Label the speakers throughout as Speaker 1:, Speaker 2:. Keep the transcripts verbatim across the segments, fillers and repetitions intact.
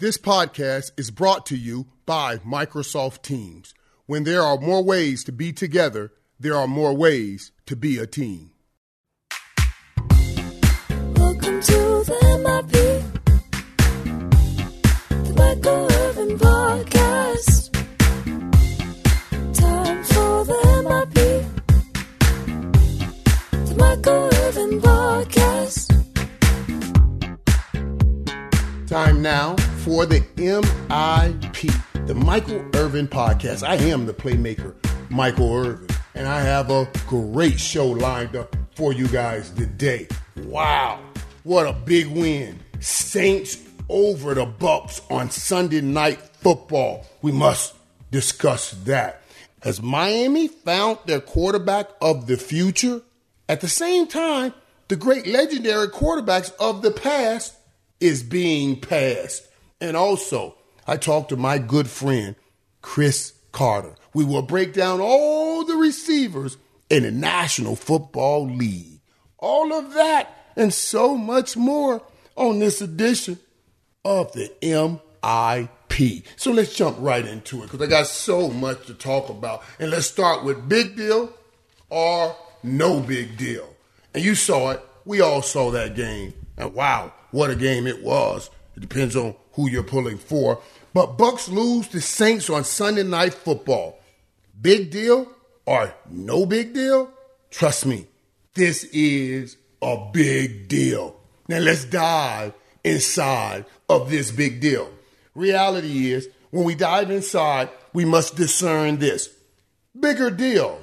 Speaker 1: This podcast is brought to you by Microsoft Teams. When there are more ways to be together, there are more ways to be a team.
Speaker 2: Welcome to the M I P, the Michael Irvin Podcast. Time for the M I P, the Michael Irvin Podcast.
Speaker 1: Time now for the M I P, the Michael Irvin Podcast. I am the playmaker, Michael Irvin, and I have a great show lined up for you guys today. Wow, what a big win. Saints over the Bucs on Sunday Night Football. We must discuss that. Has Miami found their quarterback of the future? At the same time, the great legendary quarterbacks of the past is being passed. And also, I talked to my good friend, Chris Carter. We will break down all the receivers in the National Football League. All of that and so much more on this edition of the M I P. So let's jump right into it because I got so much to talk about. And let's start with big deal or no big deal. And you saw it. We all saw that game. And wow, what a game it was. It depends on who you're pulling for. But Bucs lose to Saints on Sunday Night Football. Big deal or no big deal? Trust me, this is a big deal. Now let's dive inside of this big deal. Reality is, when we dive inside, we must discern this. Bigger deal,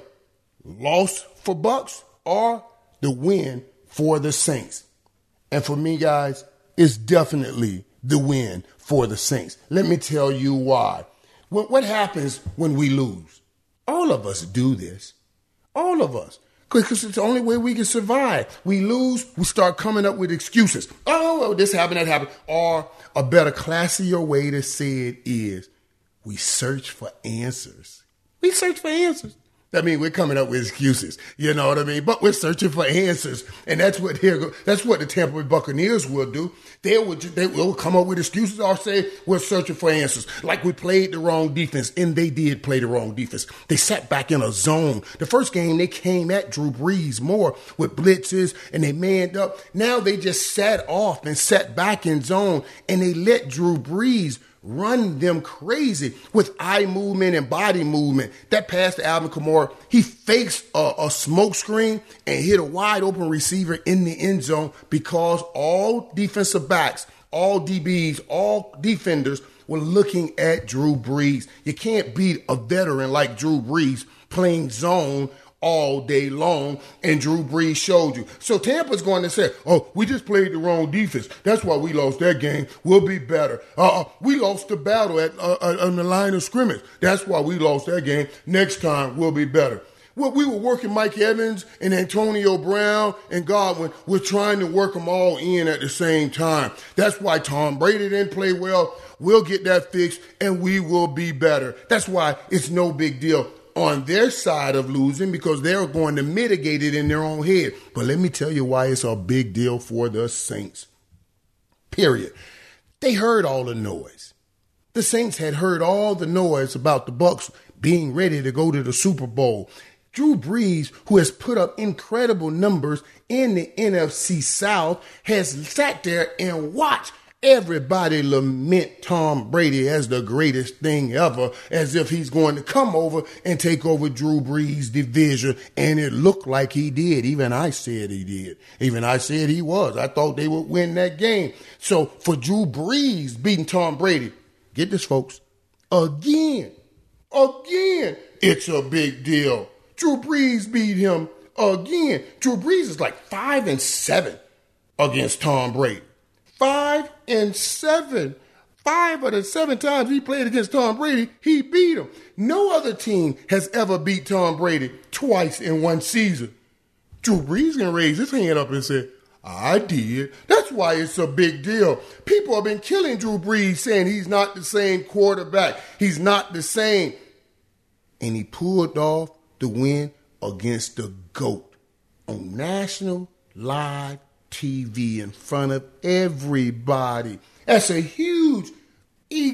Speaker 1: loss for Bucs or the win for the Saints? And for me, guys, it's definitely the win for the Saints. Let me tell you why. What, what happens when we lose? All of us do this. All of us. Because it's the only way we can survive. We lose, we start coming up with excuses. Oh, well, this happened, that happened. Or a better, classier way to say it is, we search for answers. We search for answers. That means we're coming up with excuses. You know what I mean? But we're searching for answers. And that's what here go, that's what the Tampa Bay Buccaneers will do. They will, they will come up with excuses or say we're searching for answers. Like we played the wrong defense. And they did play the wrong defense. They sat back in a zone. The first game, they came at Drew Brees more with blitzes and they manned up. Now they just sat off and sat back in zone and they let Drew Brees run them crazy with eye movement and body movement. That pass to Alvin Kamara, he fakes a, a smoke screen and hit a wide open receiver in the end zone because all defensive backs, all D Bs, all defenders were looking at Drew Brees. You can't beat a veteran like Drew Brees playing zone all day long, and Drew Brees showed you. So Tampa's going to say, oh, we just played the wrong defense. That's why we lost that game. We'll be better. Uh, we lost the battle at uh, uh, on the line of scrimmage. That's why we lost that game. Next time, we'll be better. Well, we were working Mike Evans and Antonio Brown and Godwin. We're trying to work them all in at the same time. That's why Tom Brady didn't play well. We'll get that fixed, and we will be better. That's why it's no big deal on their side of losing because they're going to mitigate it in their own head. But let me tell you why it's a big deal for the Saints. Period. They heard all the noise. The Saints had heard all the noise about the Bucs being ready to go to the Super Bowl. Drew Brees, who has put up incredible numbers in the N F C South, has sat there and watched everybody lament Tom Brady as the greatest thing ever, as if he's going to come over and take over Drew Brees' division. And it looked like he did. Even I said he did. Even I said he was. I thought they would win that game. So for Drew Brees beating Tom Brady, get this, folks, again, again, it's a big deal. Drew Brees beat him again. Drew Brees is like five and seven against Tom Brady. Five and seven. Five of the seven times he played against Tom Brady, he beat him. No other team has ever beat Tom Brady twice in one season. Drew Brees can raise his hand up and say, I did. That's why it's a big deal. People have been killing Drew Brees saying he's not the same quarterback. He's not the same. And he pulled off the win against the GOAT on national live T V in front of everybody. That's a huge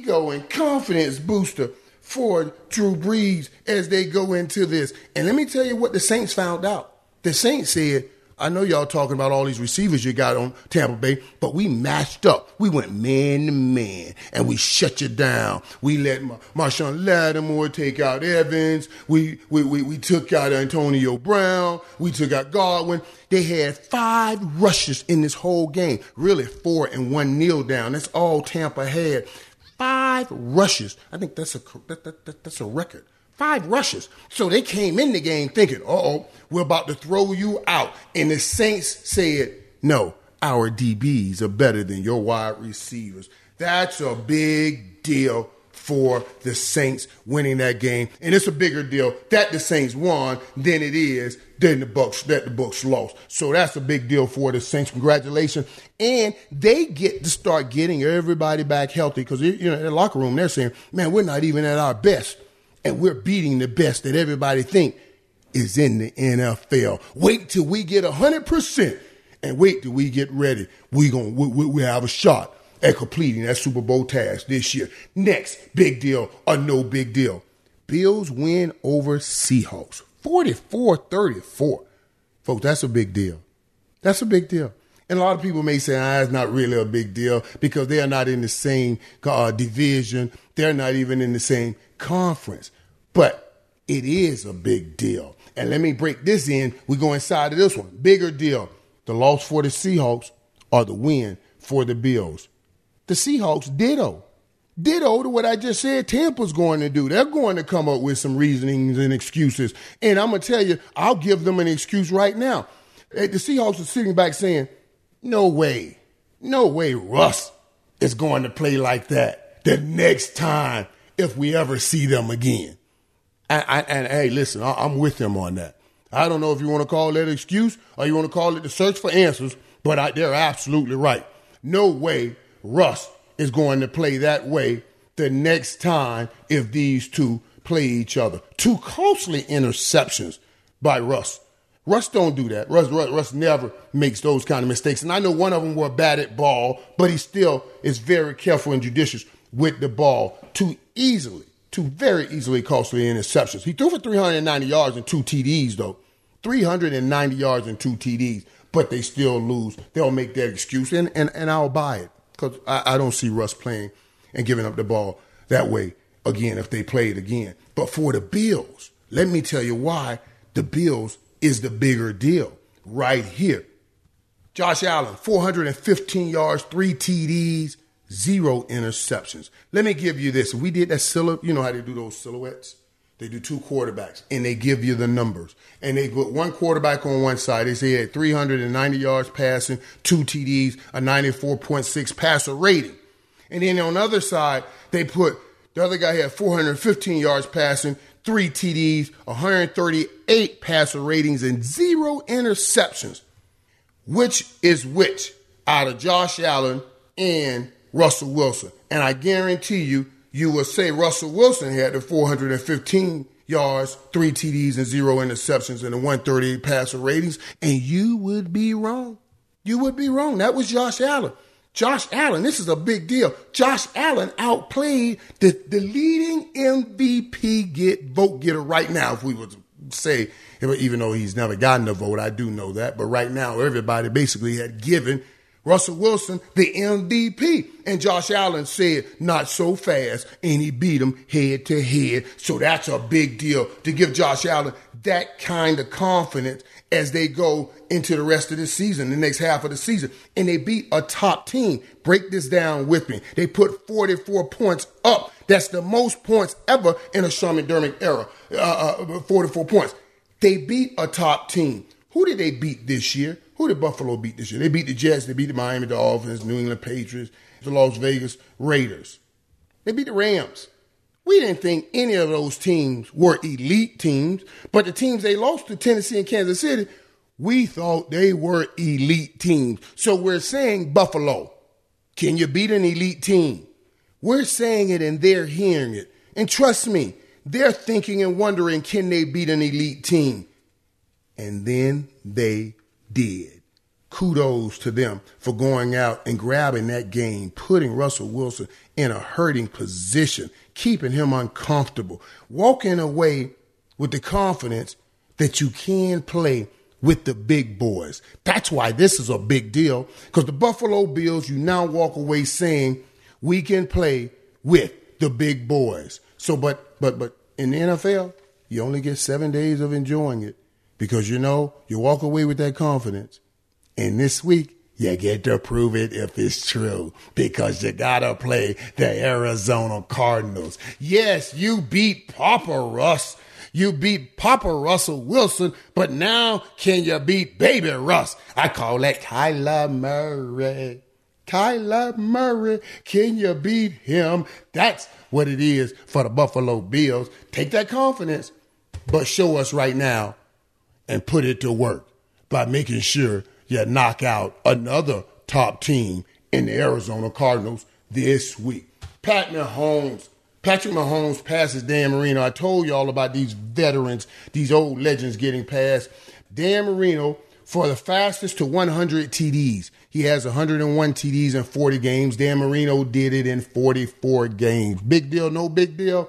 Speaker 1: ego and confidence booster for Drew Brees as they go into this. And let me tell you what the Saints found out. The Saints said, I know y'all talking about all these receivers you got on Tampa Bay, but we matched up. We went man to man, and we shut you down. We let Mar- Marshawn Lattimore take out Evans. We, we, we, we took out Antonio Brown. We took out Godwin. They had five rushes in this whole game. Really, four and one kneel down. That's all Tampa had. Five rushes. I think that's a that, that, that, that's a record. Five rushes. So they came in the game thinking, uh-oh, we're about to throw you out. And the Saints said, no, our D Bs are better than your wide receivers. That's a big deal for the Saints winning that game. And it's a bigger deal that the Saints won than it is than the Bucs, that the Bucs lost. So that's a big deal for the Saints. Congratulations. And they get to start getting everybody back healthy because, you know, in the locker room, they're saying, man, we're not even at our best. And we're beating the best that everybody think is in the N F L. Wait till we get one hundred percent and wait till we get ready. We gonna, we, we, we have a shot at completing that Super Bowl task this year. Next, big deal or no big deal. Bills win over Seahawks, forty-four thirty-four. Folks, that's a big deal. That's a big deal. And a lot of people may say, ah, it's not really a big deal because they are not in the same uh, division. They're not even in the same conference. But it is a big deal. And let me break this in. We go inside of this one. Bigger deal. The loss for the Seahawks or the win for the Bills. The Seahawks ditto. Ditto to what I just said Tampa's going to do. They're going to come up with some reasonings and excuses. And I'm going to tell you, I'll give them an excuse right now. The Seahawks are sitting back saying, no way, no way Russ is going to play like that the next time if we ever see them again. And, and, and hey, listen, I, I'm with them on that. I don't know if you want to call that excuse or you want to call it the search for answers, but I, they're absolutely right. No way Russ is going to play that way the next time if these two play each other. Two costly interceptions by Russ. Russ don't do that. Russ, Russ, Russ never makes those kind of mistakes. And I know one of them were a batted ball, but he still is very careful and judicious with the ball. Two easily, two very easily costly interceptions. He threw for three hundred ninety yards and two T Ds, though. three hundred ninety yards and two T Ds, but they still lose. They'll make that excuse, and, and, and I'll buy it because I, I don't see Russ playing and giving up the ball that way again if they play it again. But for the Bills, let me tell you why the Bills is the bigger deal right here. Josh Allen, four hundred fifteen yards, three T Ds, zero interceptions. Let me give you this. We did that silhouette. You know how they do those silhouettes? They do two quarterbacks, and they give you the numbers. And they put one quarterback on one side. They say he had three hundred ninety yards passing, two T Ds, a ninety-four point six passer rating. And then on the other side, they put the other guy had four hundred fifteen yards passing, three T Ds, one hundred thirty-eight passer ratings, and zero interceptions. Which is which out of Josh Allen and Russell Wilson? And I guarantee you, you will say Russell Wilson had the four hundred fifteen yards, three T Ds, and zero interceptions, and the one thirty-eight passer ratings, and you would be wrong. You would be wrong. That was Josh Allen. Josh Allen, this is a big deal. Josh Allen outplayed the, the leading M V P get vote getter right now, if we would say, even though he's never gotten a vote, I do know that. But right now, everybody basically had given Russell Wilson the M V P. And Josh Allen said, not so fast, and he beat him head to head. So that's a big deal to give Josh Allen that kind of confidence as they go into the rest of the season, the next half of the season. And they beat a top team. Break this down with me. They put forty-four points up. That's the most points ever in a Sean McDermott era, uh, uh, forty-four points. They beat a top team. Who did they beat this year? Who did Buffalo beat this year? They beat the Jets. They beat the Miami Dolphins, New England Patriots, the Las Vegas Raiders. They beat the Rams. We didn't think any of those teams were elite teams, but the teams they lost to, Tennessee and Kansas City, we thought they were elite teams. So we're saying, Buffalo, can you beat an elite team? We're saying it and they're hearing it. And trust me, they're thinking and wondering, can they beat an elite team? And then they did. kudos to them for going out and grabbing that game, putting Russell Wilson in a hurting position, keeping him uncomfortable, walking away with the confidence that you can play with the big boys. That's why this is a big deal, because the Buffalo Bills, you now walk away saying we can play with the big boys. So, but, but, but in the N F L, you only get seven days of enjoying it because, you know, you walk away with that confidence. And this week, you get to prove it if it's true because you got to play the Arizona Cardinals. Yes, you beat Papa Russ. You beat Papa Russell Wilson, but now can you beat Baby Russ? I call that Kyler Murray. Kyler Murray, can you beat him? That's what it is for the Buffalo Bills. Take that confidence, but show us right now and put it to work by making sure you knock out another top team in the Arizona Cardinals this week. Pat Mahomes. Patrick Mahomes passes Dan Marino. I told you all about these veterans, these old legends getting past. Dan Marino for the fastest to one hundred T Ds. He has one hundred one T Ds in forty games. Dan Marino did it in forty-four games. Big deal, no big deal?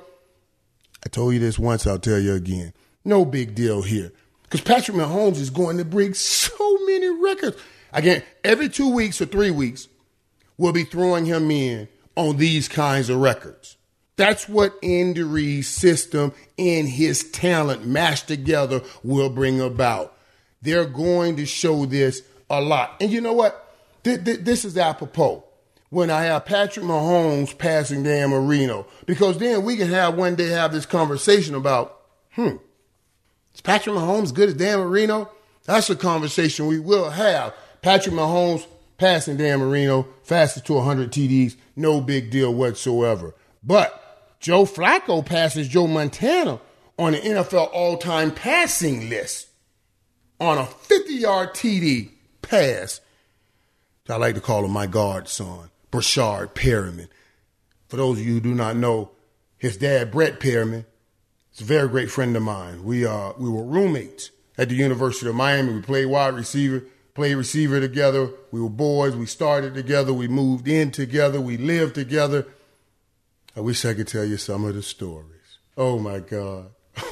Speaker 1: I told you this once, I'll tell you again. No big deal here. Because Patrick Mahomes is going to break so many records. Again, every two weeks or three weeks, we'll be throwing him in on these kinds of records. That's what Andy Reid's system and his talent mashed together will bring about. They're going to show this a lot. And you know what? Th- th- this is apropos when I have Patrick Mahomes passing Dan Marino, because then we can have one day have this conversation about, hmm, is Patrick Mahomes good as Dan Marino? That's a conversation we will have. Patrick Mahomes passing Dan Marino, fastest to one hundred T Ds, no big deal whatsoever. But Joe Flacco passes Joe Montana on the N F L all-time passing list on a fifty-yard T D pass. I like to call him my godson, Brashard Perriman. For those of you who do not know, his dad, Brett Perriman, is a very great friend of mine. We uh, we were roommates at the University of Miami. We played wide receiver, played receiver together. We were boys. We started together. We moved in together. We lived together. I wish I could tell you some of the stories. Oh, my God.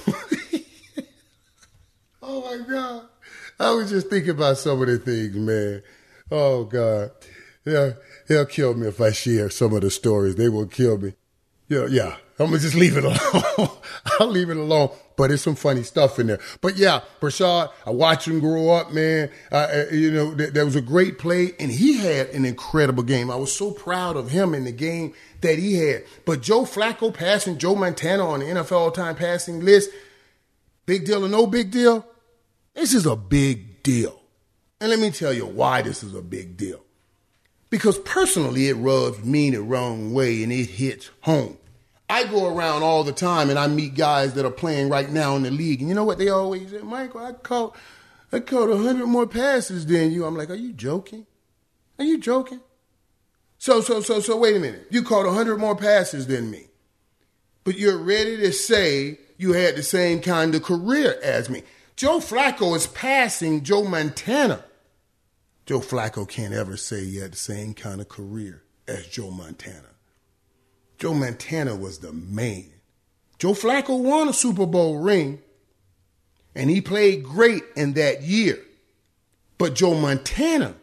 Speaker 1: Oh, my God. I was just thinking about some of the things, man. Oh, God. Yeah, they'll kill me if I share some of the stories. They will kill me. Yeah, yeah. I'm going to just leave it alone. I'll leave it alone. But there's some funny stuff in there. But, yeah, Brashard, I watched him grow up, man. Uh, you know, th- there was a great play, and he had an incredible game. I was so proud of him in the game that he had. But Joe Flacco passing Joe Montana on the N F L all-time passing list, big deal or no big deal? This is a big deal. And let me tell you why this is a big deal. Because personally, it rubs me the wrong way and it hits home. I go around all the time and I meet guys that are playing right now in the league. And you know what they always say? Michael, I caught, I caught one hundred more passes than you. I'm like, are you joking? Are you joking? So, so, so, so wait a minute. You caught one hundred more passes than me. But you're ready to say you had the same kind of career as me. Joe Flacco is passing Joe Montana. Joe Flacco can't ever say he had the same kind of career as Joe Montana. Joe Montana was the man. Joe Flacco won a Super Bowl ring, and he played great in that year. But Joe Montana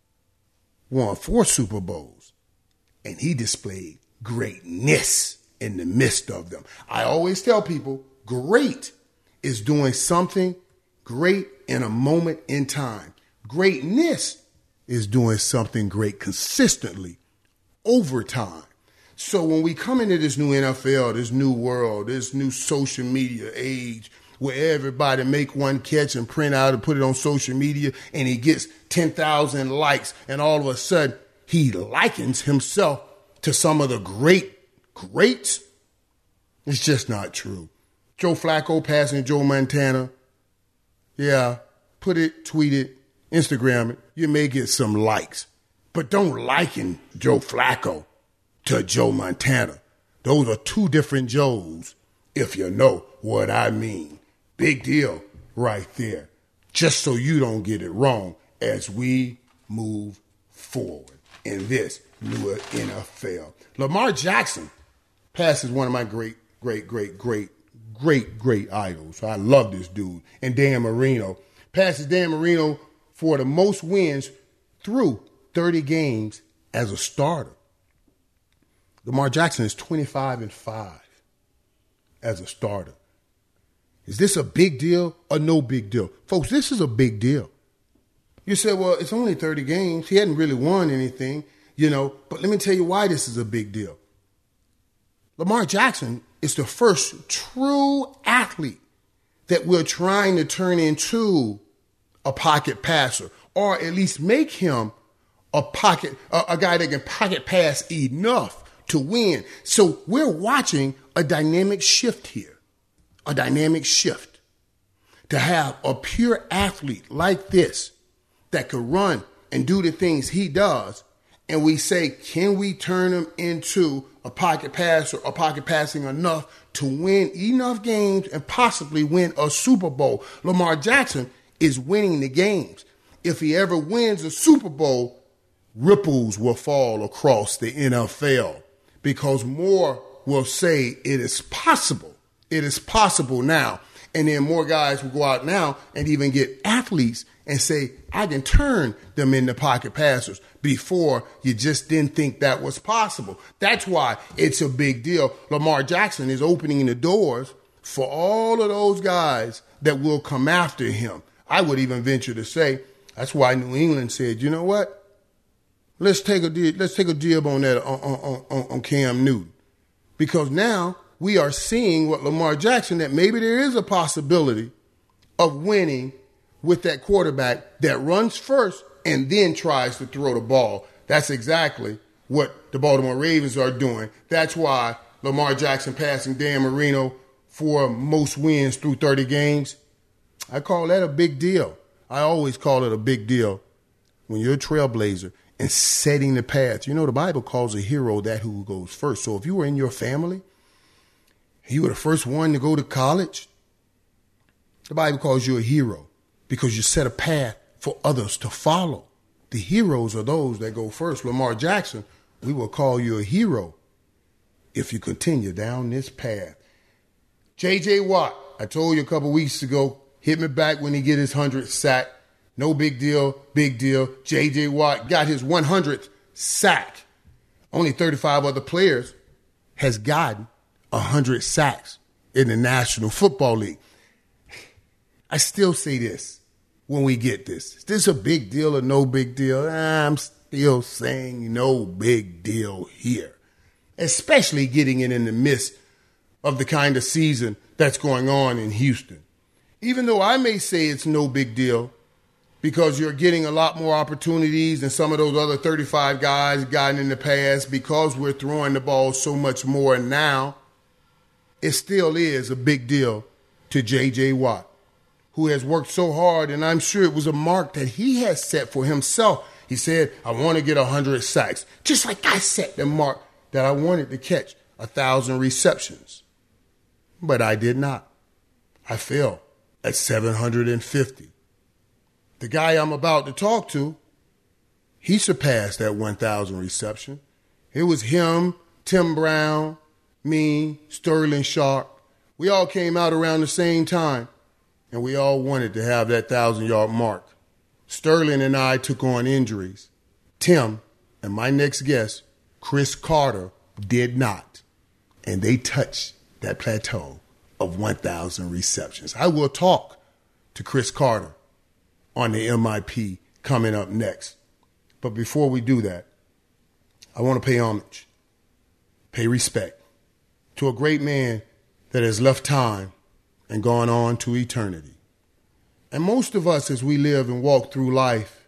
Speaker 1: won four Super Bowls, and he displayed greatness in the midst of them. I always tell people, great is doing something great in a moment in time. Greatness is doing something great consistently over time. So when we come into this new N F L, this new world, this new social media age where everybody make one catch and print out and put it on social media and he gets ten thousand likes and all of a sudden he likens himself to some of the great greats, it's just not true. Joe Flacco passing Joe Montana, yeah, put it, tweet it, Instagram it, you may get some likes. But don't liken Joe Flacco to Joe Montana. Those are two different Joes, if you know what I mean. Big deal right there. Just so you don't get it wrong as we move forward in this newer N F L. Lamar Jackson passes one of my great, great, great, great, great, great idols. I love this dude. And Dan Marino. Passes Dan Marino for the most wins through thirty games as a starter. Lamar Jackson is twenty-five and five as a starter. Is this a big deal or no big deal? Folks, this is a big deal. You say, well, it's only thirty games. He hadn't really won anything, you know, but let me tell you why this is a big deal. Lamar Jackson is the first true athlete that we're trying to turn into a pocket passer, or at least make him a pocket, a, a guy that can pocket pass enough to win. So we're watching a dynamic shift here, a dynamic shift to have a pure athlete like this that could run and do the things he does. And we say, can we turn him into a pocket passer or pocket passing enough to win enough games and possibly win a Super Bowl? Lamar Jackson is winning the games. If he ever wins a Super Bowl, ripples will fall across the N F L because more will say it is possible. It is possible now. And then more guys will go out now and even get athletes and say, I can turn them into pocket passers. Before, you just didn't think that was possible. That's why it's a big deal. Lamar Jackson is opening the doors for all of those guys that will come after him. I would even venture to say that's why New England said, you know what? Let's take a let's take a jib on that on, on, on, on Cam Newton, because now we are seeing what Lamar Jackson, that maybe there is a possibility of winning with that quarterback that runs first and then tries to throw the ball. That's exactly what the Baltimore Ravens are doing. That's why Lamar Jackson passing Dan Marino for most wins through thirty games. I call that a big deal. I always call it a big deal when you're a trailblazer and setting the path. You know, the Bible calls a hero that who goes first. So if you were in your family, you were the first one to go to college, the Bible calls you a hero because you set a path for others to follow. The heroes are those that go first. Lamar Jackson, we will call you a hero if you continue down this path. J J. Watt, I told you a couple weeks ago, hit me back when he get his hundredth sack. No big deal, big deal. J J. Watt got his one hundredth sack. Only thirty-five other players has gotten one hundred sacks in the National Football League. I still say this when we get this. Is this a big deal or no big deal? I'm still saying no big deal here, especially getting it in the midst of the kind of season that's going on in Houston. Even though I may say it's no big deal because you're getting a lot more opportunities than some of those other thirty-five guys gotten in the past because we're throwing the ball so much more now, it still is a big deal to J J. Watt, who has worked so hard, and I'm sure it was a mark that he has set for himself. He said, I want to get one hundred sacks, just like I set the mark that I wanted to catch one thousand receptions. But I did not. I fell at seven hundred fifty. The guy I'm about to talk to, he surpassed that one thousand reception. It was him, Tim Brown, me, Sterling Sharp. We all came out around the same time, and we all wanted to have that thousand-yard mark. Sterling and I took on injuries. Tim and my next guest, Chris Carter, did not, and they touched that plateau of one thousand receptions. I will talk to Chris Carter on the M I P coming up next. But before we do that, I want to pay homage, pay respect to a great man that has left time and gone on to eternity. And most of us, as we live and walk through life,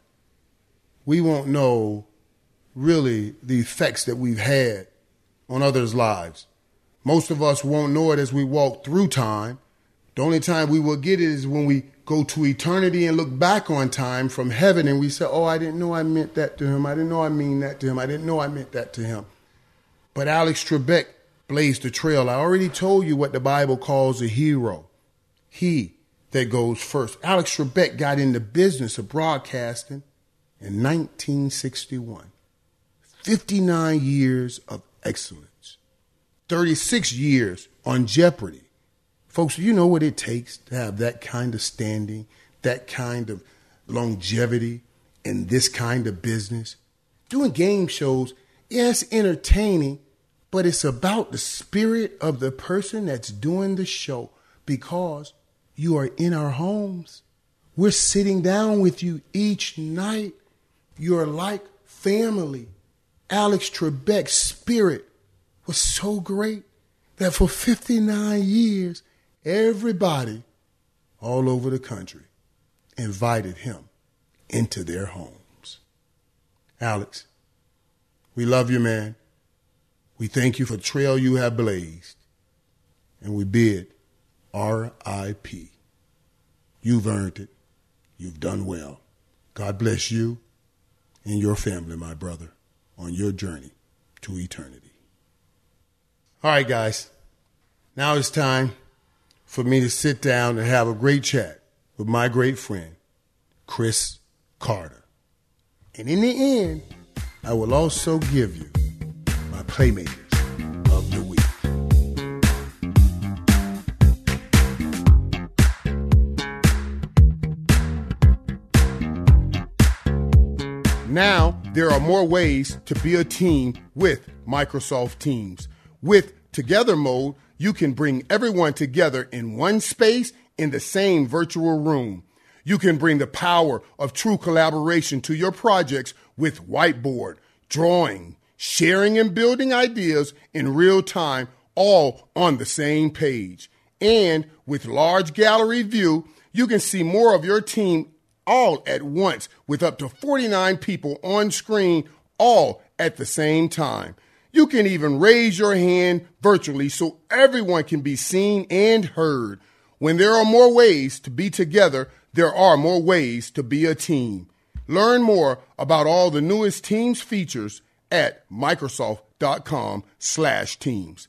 Speaker 1: we won't know really the effects that we've had on others' lives. Most of us won't know it as we walk through time. The only time we will get it is when we go to eternity and look back on time from heaven and we say, oh, I didn't know I meant that to him. I didn't know I mean that to him. I didn't know I meant that to him. But Alex Trebek blazed the trail. I already told you what the Bible calls a hero. He that goes first. Alex Trebek got in the business of broadcasting in nineteen sixty-one. fifty-nine years of excellence. thirty-six years on Jeopardy. Folks, you know what it takes to have that kind of standing, that kind of longevity in this kind of business? Doing game shows, yes, entertaining, but it's about the spirit of the person that's doing the show, because you are in our homes. We're sitting down with you each night. You're like family. Alex Trebek's spirit was so great that for fifty-nine years, everybody all over the country invited him into their homes. Alex, we love you, man. We thank you for the trail you have blazed. And we bid R I P You've earned it. You've done well. God bless you and your family, my brother, on your journey to eternity. All right, guys. Now it's time for me to sit down and have a great chat with my great friend, Cris Carter. And in the end, I will also give you my Playmakers of the Week. Now, there are more ways to be a team with Microsoft Teams. With Together Mode, you can bring everyone together in one space in the same virtual room. You can bring the power of true collaboration to your projects with Whiteboard, drawing, sharing and building ideas in real time, all on the same page. And with Large Gallery View, you can see more of your team all at once with up to forty-nine people on screen, all at the same time. You can even raise your hand virtually so everyone can be seen and heard. When there are more ways to be together, there are more ways to be a team. Learn more about all the newest Teams features at Microsoft.com slash Teams.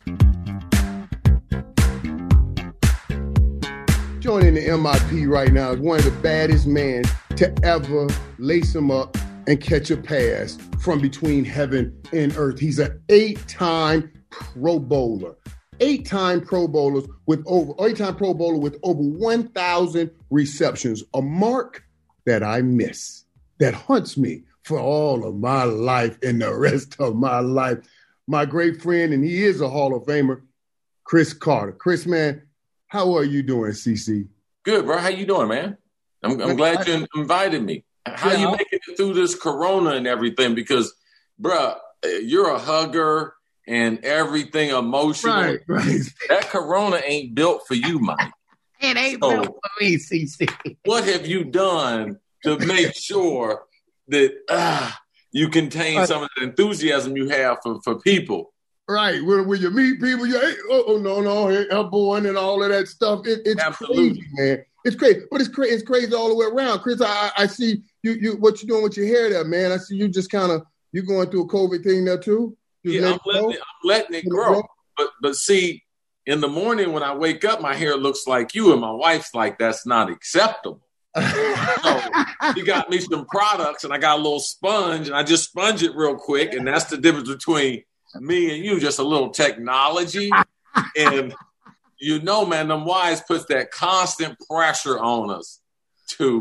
Speaker 1: Joining the M I P right now is one of the baddest men to ever lace him up and catch a pass from between heaven and earth. He's an eight-time Pro Bowler. Eight-time Pro Bowlers with over eight-time Pro Bowler with over one thousand receptions, a mark that I miss, that haunts me for all of my life and the rest of my life. My great friend, and he is a Hall of Famer, Cris Carter. Cris, man, how are you doing, C C?
Speaker 3: Good, bro. How you doing, man? I'm, I'm glad you invited me. How yeah, you making it through this corona and everything? Because, bro, you're a hugger and everything emotional.
Speaker 1: Right, right.
Speaker 3: That corona ain't built for you, Mike.
Speaker 1: It ain't so, built for me, C C.
Speaker 3: What have you done to make sure that uh, you contain right. some of the enthusiasm you have for, for people?
Speaker 1: Right. When, when you meet people, you hey, oh, oh no, no, hey, elbowing and all of that stuff. It, it's Absolutely. crazy, man. It's crazy, but it's crazy. It's crazy all the way around. Cris, I, I see you. You what you doing with your hair, there, man? I see you just kind of you going through a COVID thing there too. Just
Speaker 3: yeah, I'm letting, it, I'm letting it grow. But but see, in the morning when I wake up, my hair looks like you, and my wife's like, "That's not acceptable." So she got me some products, and I got a little sponge, and I just sponge it real quick, and that's the difference between me and you. Just a little technology, and you know, man, them wives puts that constant pressure on us to,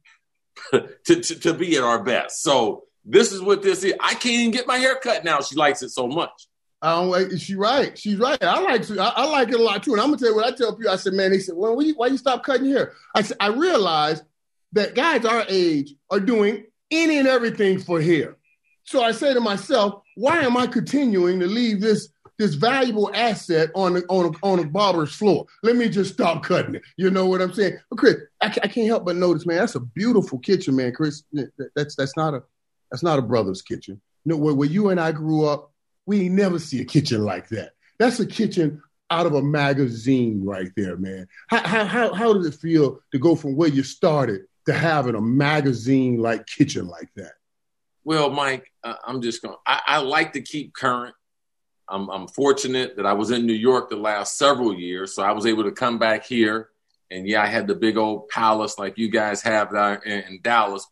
Speaker 3: to, to, to be at our best. So this is what this is. I can't even get my hair cut now. She likes it so much.
Speaker 1: I don't like, she's right. She's right. I like I, I like it a lot too. And I'm gonna tell you what I tell people. I said, man, they said, well, why you, why you stop cutting your hair? I said, I realized that guys our age are doing any and everything for hair. So I say to myself, why am I continuing to leave this this valuable asset on the, on a, on a barber's floor? Let me just stop cutting it. You know what I'm saying? But Cris, I, I can't help but notice, man, that's a beautiful kitchen, man. Cris, that's that's not a that's not a brother's kitchen. You know, where, where you and I grew up, we ain't never see a kitchen like that. That's a kitchen out of a magazine right there, man. How how how, how does it feel to go from where you started to having a magazine-like kitchen like that?
Speaker 3: Well, Mike, uh, I'm just going. I like to keep current. I'm, I'm fortunate that I was in New York the last several years, so I was able to come back here. And yeah, I had the big old palace like you guys have there in, in Dallas, but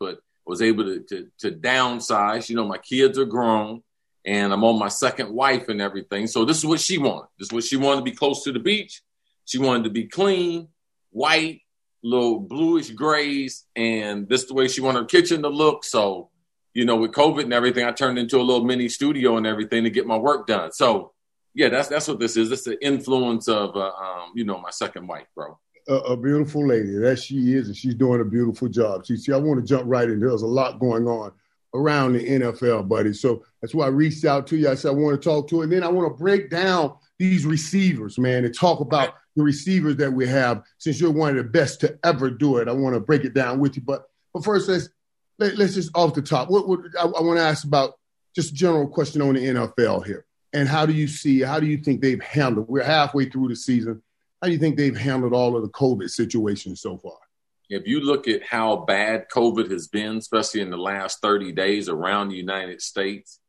Speaker 3: was able to, to, to downsize. You know, my kids are grown and I'm on my second wife and everything. So this is what she wanted. This is what she wanted, to be close to the beach. She wanted to be clean, white, little bluish grays. And this is the way she wanted her kitchen to look. So, you know, with COVID and everything, I turned into a little mini studio and everything to get my work done. So, yeah, that's that's what this is. It's the influence of, uh, um, you know, my second wife, bro.
Speaker 1: A, a beautiful lady. That she is, and she's doing a beautiful job. See, see, I want to jump right in. There's a lot going on around the N F L, buddy. So that's why I reached out to you. I said I want to talk to her. And then I want to break down these receivers, man, and talk about the receivers that we have. Since you're one of the best to ever do it, I want to break it down with you. But but first, let's let, let's just off the top. What, what I, I want to ask about just a general question on the N F L here. And how do you see, how do you think they've handled, we're halfway through the season, how do you think they've handled all of the COVID situations so far?
Speaker 3: If you look at how bad COVID has been, especially in the last thirty days around the United States,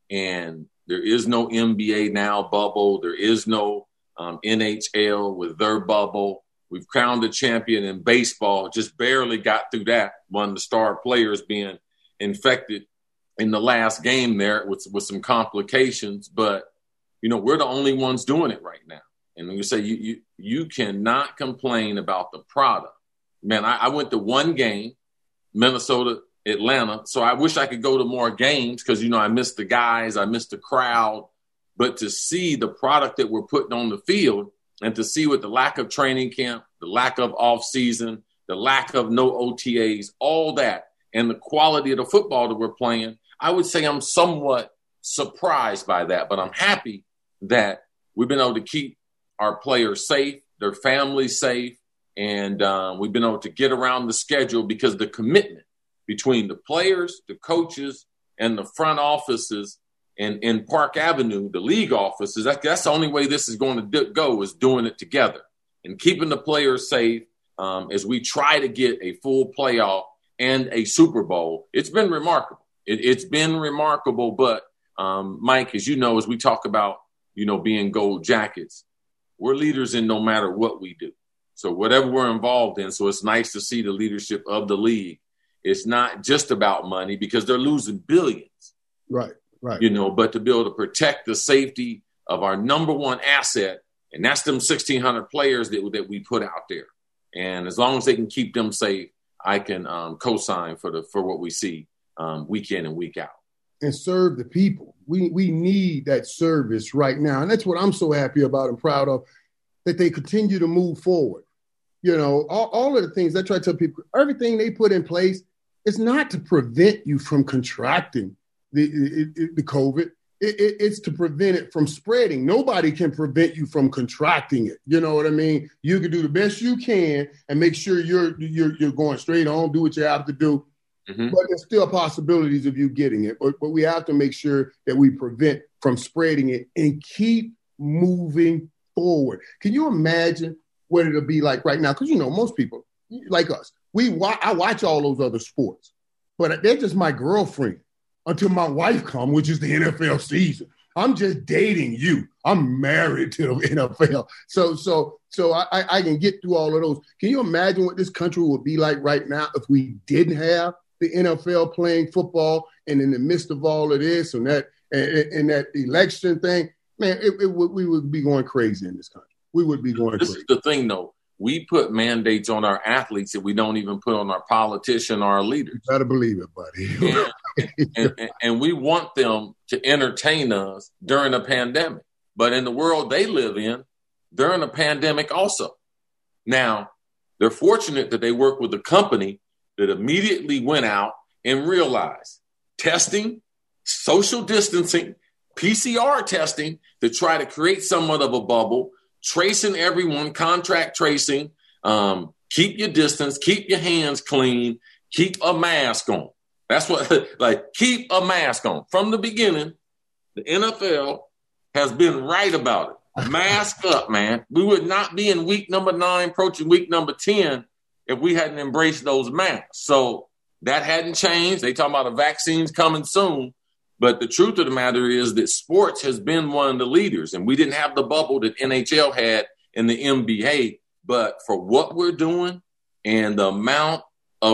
Speaker 3: and there is no N B A now bubble, there is no um, N H L with their bubble. We've crowned a champion in baseball, just barely got through that, one of the star players being infected in the last game there with, with some complications. But, you know, we're the only ones doing it right now. And when you say you you you cannot complain about the product. Man, I, I went to one game, Minnesota, Atlanta. So I wish I could go to more games because, you know, I missed the guys, I missed the crowd. But to see the product that we're putting on the field and to see with the lack of training camp, the lack of off season, the lack of no O T As, all that, and the quality of the football that we're playing, I would say I'm somewhat surprised by that. But I'm happy that we've been able to keep our players safe, their families safe, and uh, we've been able to get around the schedule because the commitment between the players, the coaches, and the front offices and in Park Avenue, the league offices, that, that's the only way this is going to do, go is doing it together and keeping the players safe um, as we try to get a full playoff and a Super Bowl. It's been remarkable. It, it's been remarkable. But, um, Mike, as you know, as we talk about, you know, being gold jackets, we're leaders in no matter what we do. So whatever we're involved in, so it's nice to see the leadership of the league. It's not just about money because they're losing billions.
Speaker 1: Right, right.
Speaker 3: You know, but to be able to protect the safety of our number one asset, and that's them sixteen hundred players that, that we put out there. And as long as they can keep them safe, I can um, co-sign for the for what we see um, week in and week out.
Speaker 1: And serve the people. We we need that service right now. And that's what I'm so happy about and proud of, that they continue to move forward. You know, all, all of the things I try to tell people, everything they put in place is not to prevent you from contracting the, the, the COVID. It, it, it's to prevent it from spreading. Nobody can prevent you from contracting it. You know what I mean? You can do the best you can and make sure you're you're, you're going straight on, do what you have to do. Mm-hmm. But there's still possibilities of you getting it. But, but we have to make sure that we prevent from spreading it and keep moving forward. Can you imagine what it'll be like right now? Because, you know, most people like us, we wa- I watch all those other sports, but they're just my girlfriend until my wife comes, which is the N F L season. I'm just dating you. I'm married to the N F L. So, so, so I, I can get through all of those. Can you imagine what this country would be like right now if we didn't have the N F L playing football and in the midst of all of this and that and, and that election thing? Man, it, it would, we would be going crazy in this country. We would be going
Speaker 3: this
Speaker 1: crazy.
Speaker 3: This is the thing, though. We put mandates on our athletes that we don't even put on our politicians or our leaders.
Speaker 1: You better believe it, buddy.
Speaker 3: and, and, and we want them to entertain us during a pandemic. But in the world they live in, they're in a pandemic also. Now, they're fortunate that they work with a company that immediately went out and realized testing, social distancing, P C R testing to try to create somewhat of a bubble, tracing everyone, contract tracing, um, keep your distance, keep your hands clean, keep a mask on. That's what, like, keep a mask on. From the beginning, the N F L has been right about it. Mask up, man. We would not be in week number nine, approaching week number ten, if we hadn't embraced those masks. So that hadn't changed. They talking about the vaccines coming soon. But the truth of the matter is that sports has been one of the leaders, and we didn't have the bubble that N H L had in the N B A. But for what we're doing and the amount of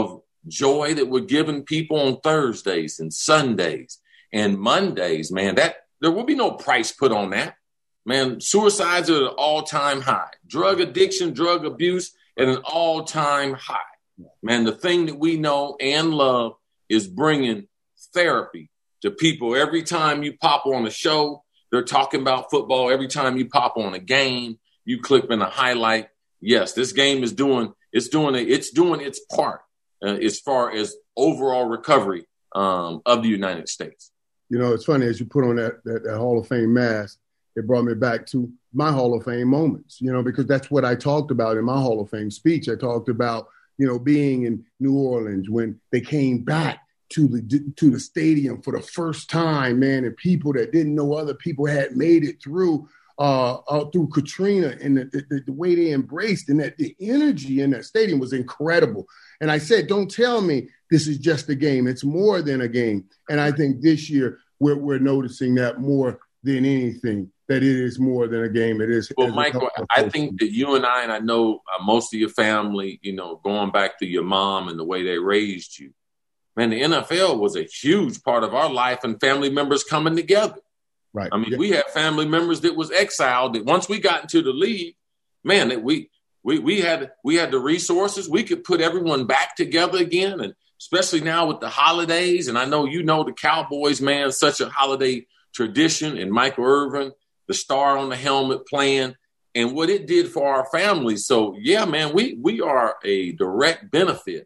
Speaker 3: joy that we're giving people on Thursdays and Sundays and Mondays, man, that there will be no price put on that. Man, suicides are at an all-time high. Drug addiction, drug abuse at an all-time high. Man, the thing that we know and love is bringing therapy to people. Every time you pop on a show, they're talking about football. Every time you pop on a game, you click in a highlight. Yes, this game is doing it's doing it, it's doing its part uh, as far as overall recovery um, of the United States.
Speaker 1: You know, it's funny as you put on that, that that Hall of Fame mask. It brought me back to my Hall of Fame moments. You know, because that's what I talked about in my Hall of Fame speech. I talked about, you know, being in New Orleans when they came back to the to the stadium for the first time, man, and people that didn't know other people had made it through uh, uh, through Katrina, and the, the, the way they embraced, and that the energy in that stadium was incredible. And I said, don't tell me this is just a game. It's more than a game. And I think this year we're, we're noticing that more than anything, that it is more than a game. It is.
Speaker 3: Well, Michael, I think that you and I, and I know uh, most of your family, you know, going back to your mom and the way they raised you, man, the N F L was a huge part of our life and family members coming together.
Speaker 1: Right.
Speaker 3: I mean,
Speaker 1: yeah.
Speaker 3: we had family members that was exiled that once we got into the league, man, that we we we had we had the resources. We could put everyone back together again, and especially now with the holidays. And I know you know the Cowboys, man, such a holiday tradition, and Michael Irvin, the star on the helmet playing, and what it did for our families. So, yeah, man, we we are a direct benefit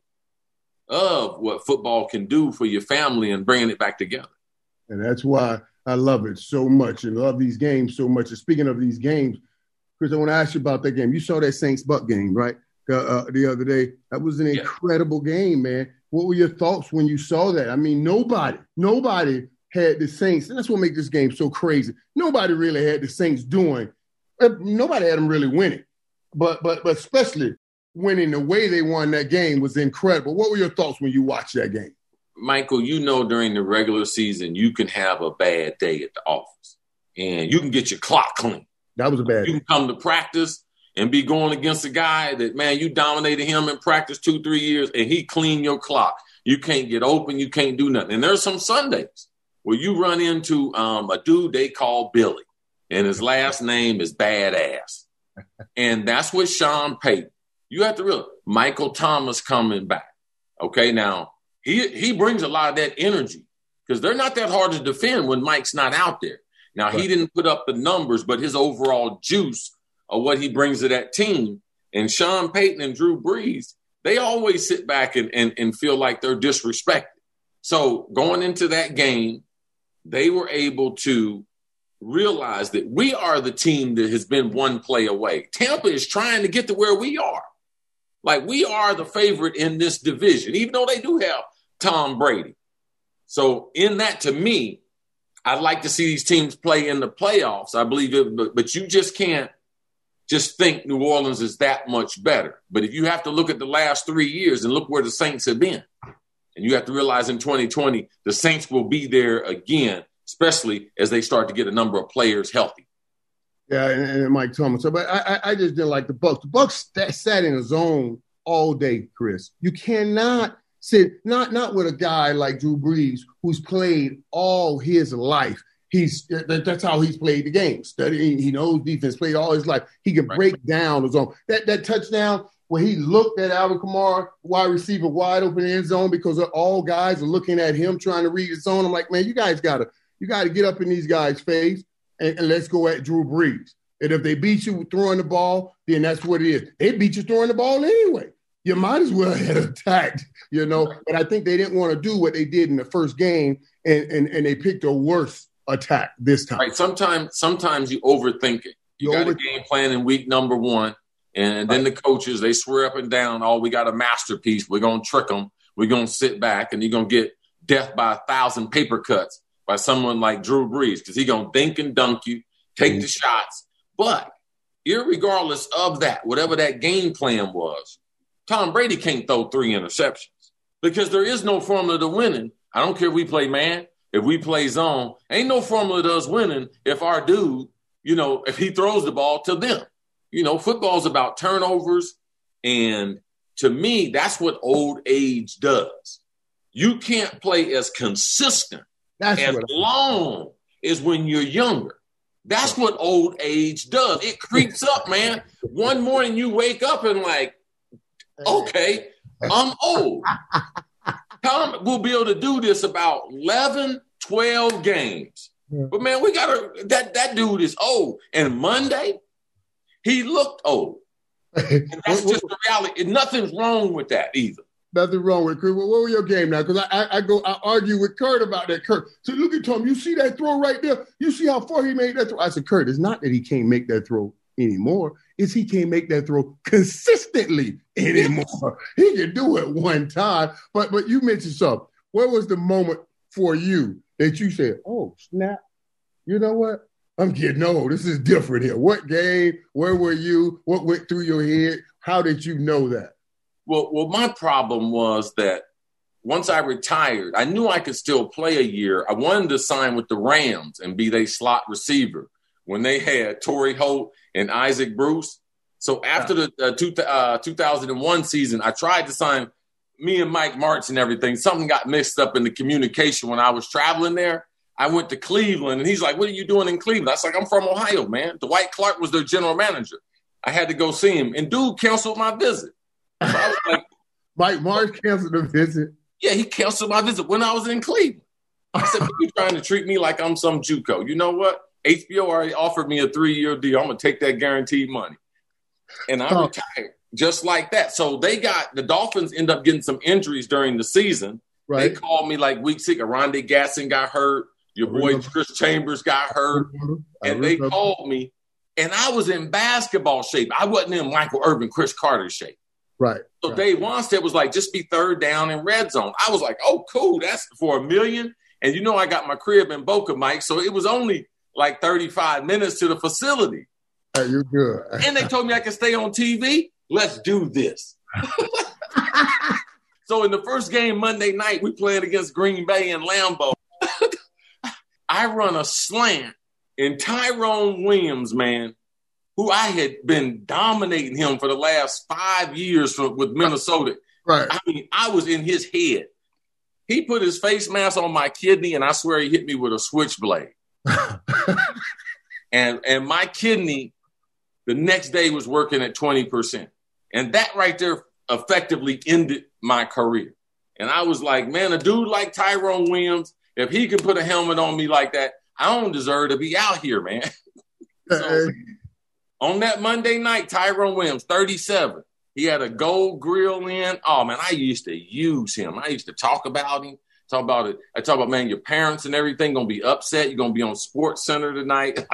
Speaker 3: of what football can do for your family and bringing it back together.
Speaker 1: And that's why I love it so much and love these games so much. And speaking of these games, Chris, I want to ask you about that game. You saw that Saints-Buck game, right, uh, uh, the other day. That was an
Speaker 3: yeah.
Speaker 1: incredible game, man. What were your thoughts when you saw that? I mean, nobody, nobody had the Saints, and that's what makes this game so crazy. Nobody really had the Saints doing, nobody had them really winning. But but but especially winning the way they won that game was incredible. What were your thoughts when you watched that game?
Speaker 3: Michael, you know during the regular season, you can have a bad day at the office, and you can get your clock clean.
Speaker 1: That was a bad
Speaker 3: You
Speaker 1: day.
Speaker 3: can come to practice and be going against a guy that, man, you dominated him in practice two, three years, and he cleaned your clock. You can't get open. You can't do nothing. And there's some Sundays where you run into um, a dude they call Billy, and his last name is Badass. And that's what Sean Payton. You have to realize Michael Thomas coming back. Okay, now he he brings a lot of that energy because they're not that hard to defend when Mike's not out there. Now, right. He didn't put up the numbers, but his overall juice of what he brings to that team. And Sean Payton and Drew Brees, they always sit back and, and, and feel like they're disrespected. So going into that game, they were able to realize that we are the team that has been one play away. Tampa is trying to get to where we are. Like, we are the favorite in this division, even though they do have Tom Brady. So in that, to me, I'd like to see these teams play in the playoffs. I believe it, but, but you just can't just think New Orleans is that much better. But if you have to look at the last three years and look where the Saints have been, and you have to realize in twenty twenty, the Saints will be there again, especially as they start to get a number of players healthy.
Speaker 1: Yeah, and, and Mike Thomas. But I, I just didn't like the Bucs. The Bucs st- sat in a zone all day, Chris. You cannot sit, not, not with a guy like Drew Brees, who's played all his life. He's that, that's how he's played the game. Studying, he knows defense, played all his life. He can
Speaker 3: right.
Speaker 1: break down the zone. That that touchdown where he looked at Alvin Kamara, wide receiver, wide open end zone, because all guys are looking at him trying to read the zone. I'm like, man, you guys gotta you gotta get up in these guys' face and, and let's go at Drew Brees. And if they beat you throwing the ball, then that's what it is. They beat you throwing the ball anyway. You might as well have attacked, you know. But I think they didn't want to do what they did in the first game, and and, and they picked a worse attack this time.
Speaker 3: Right. Sometimes sometimes you overthink it. You, you got over- a game plan in week number one, and then right. the coaches, they swear up and down, oh, we got a masterpiece. We're going to trick them. We're going to sit back, and you're going to get death by a thousand paper cuts by someone like Drew Brees, because he's going to dink and dunk you, take mm-hmm. the shots. But irregardless of that, whatever that game plan was, Tom Brady can't throw three interceptions because there is no formula to winning. I don't care if we play man, if we play zone, ain't no formula to us winning if our dude, you know, if he throws the ball to them. You know, football's about turnovers, and to me, that's what old age does. You can't play as consistent
Speaker 1: That's
Speaker 3: as
Speaker 1: what I-
Speaker 3: long as when you're younger. That's what old age does. It creeps up, man. One morning you wake up and like, okay, I'm old. Tom will be able to do this about eleven, twelve games.
Speaker 1: Yeah.
Speaker 3: But man, we gotta, that, that dude is old. And Monday, he looked old. And that's just the reality. And nothing's wrong with that either.
Speaker 1: Nothing wrong with it. Chris. Well, what was your game now? Because I, I I go I argue with Kurt about that. Kurt, so look at Tom. You see that throw right there? You see how far he made that throw? I said, Kurt, it's not that he can't make that throw anymore. It's he can't make that throw consistently anymore. He can do it one time. But but you mentioned something. What was the moment for you that you said, oh, snap, you know what? I'm getting old. This is different here. What game? Where were you? What went through your head? How did you know that?
Speaker 3: Well, well, my problem was that once I retired, I knew I could still play a year. I wanted to sign with the Rams and be their slot receiver when they had Torrey Holt and Isaac Bruce. So after the uh, two, uh, two thousand one season, I tried to sign me and Mike Martz and everything. Something got mixed up in the communication when I was traveling there. I went to Cleveland, and he's like, what are you doing in Cleveland? I was like, I'm from Ohio, man. Dwight Clark was their general manager. I had to go see him, and dude canceled my visit. So I was like,
Speaker 1: Mike Martz canceled the visit.
Speaker 3: Yeah, he canceled my visit when I was in Cleveland. I said, you trying to treat me like I'm some JUCO. You know what? H B O already offered me a three-year deal. I'm going to take that guaranteed money. And I oh. retired just like that. So they got – the Dolphins end up getting some injuries during the season. Right. They called me like week six. Aronde Gasson got hurt. Your boy Chris Chambers got hurt. And they called me. And I was in basketball shape. I wasn't in Michael Irvin, Chris Carter shape.
Speaker 1: Right.
Speaker 3: So
Speaker 1: right.
Speaker 3: Dave Wanstead was like, just be third down in red zone. I was like, oh, cool. That's for a million. And you know, I got my crib in Boca, Mike. So it was only like thirty-five minutes to the facility.
Speaker 1: Hey, you're good.
Speaker 3: And they told me I could stay on T V. Let's do this. So in the first game Monday night, we played against Green Bay in Lambeau. I run a slant, and Tyrone Williams, man, who I had been dominating him for the last five years for, with Minnesota.
Speaker 1: Right.
Speaker 3: I mean, I was in his head. He put his face mask on my kidney, and I swear he hit me with a switchblade. and and my kidney the next day was working at twenty percent. And that right there effectively ended my career. And I was like, man, a dude like Tyrone Williams, if he can put a helmet on me like that, I don't deserve to be out here, man. So, on that Monday night, Tyrone Williams, thirty-seven. He had a gold grill in. Oh, man, I used to use him. I used to talk about him. Talk about it. I talk about, man, your parents and everything going to be upset. You're going to be on Sports Center tonight.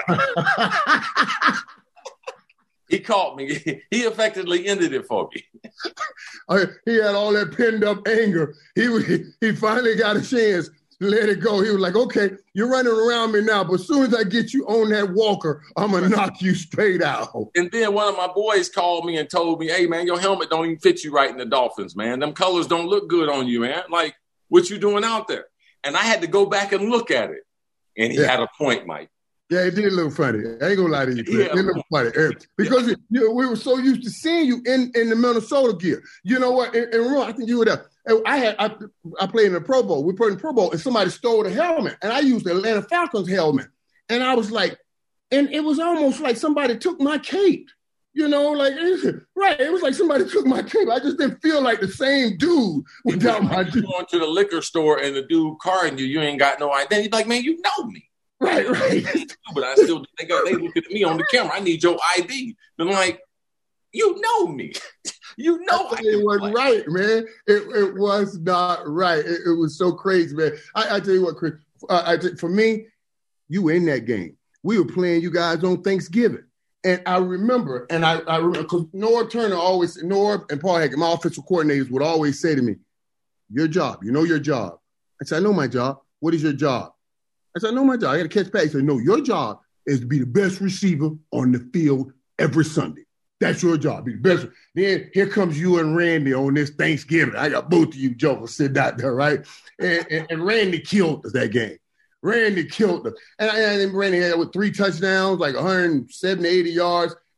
Speaker 3: He caught me. He effectively ended it for me.
Speaker 1: He had all that pinned up anger. He he finally got a chance to let it go. He was like, okay, you're running around me now, but as soon as I get you on that walker, I'm going to knock you straight out.
Speaker 3: And then one of my boys called me and told me, hey, man, your helmet don't even fit you right in the Dolphins, man. Them colors don't look good on you, man. Like, what you doing out there? And I had to go back and look at it. And he yeah. had a point, Mike.
Speaker 1: Yeah, it did look funny. I ain't gonna lie to you, Chris. Yeah. It looked funny because yeah. it, you know, we were so used to seeing you in, in the Minnesota gear. You know what? And, and I think you were there. I had I, I played in the Pro Bowl. We played in the Pro Bowl, and somebody stole the helmet, and I used the Atlanta Falcons helmet, and I was like, and it was almost like somebody took my cape. You know, like right? It was like somebody took my cape. I just didn't feel like the same dude without my.
Speaker 3: You going to the liquor store and the dude carding you, you ain't got no identity. He's like, man, you know me.
Speaker 1: Right, right.
Speaker 3: But I still they got they looking at me on the camera. I need your I D. I'm like, you know me. You know I
Speaker 1: it wasn't right, man. It it was not right. It, it was so crazy, man. I, I tell you what, Chris. Uh, I t- for me, you were in that game. We were playing you guys on Thanksgiving, and I remember, and I, I remember because Norv Turner always, Norv and Paul Hackett, my offensive coordinators, would always say to me, "Your job. You know your job." I said, "I know my job. What is your job?" I said, I know my job. I got to catch back. He said, no, your job is to be the best receiver on the field every Sunday. That's your job. Be the best. Then here comes you and Randy on this Thanksgiving. I got both of you jokers sitting out there, right? And, and, and Randy killed us that game. Randy killed us. And, and Randy had with three touchdowns, like one hundred seventy, eighty yards.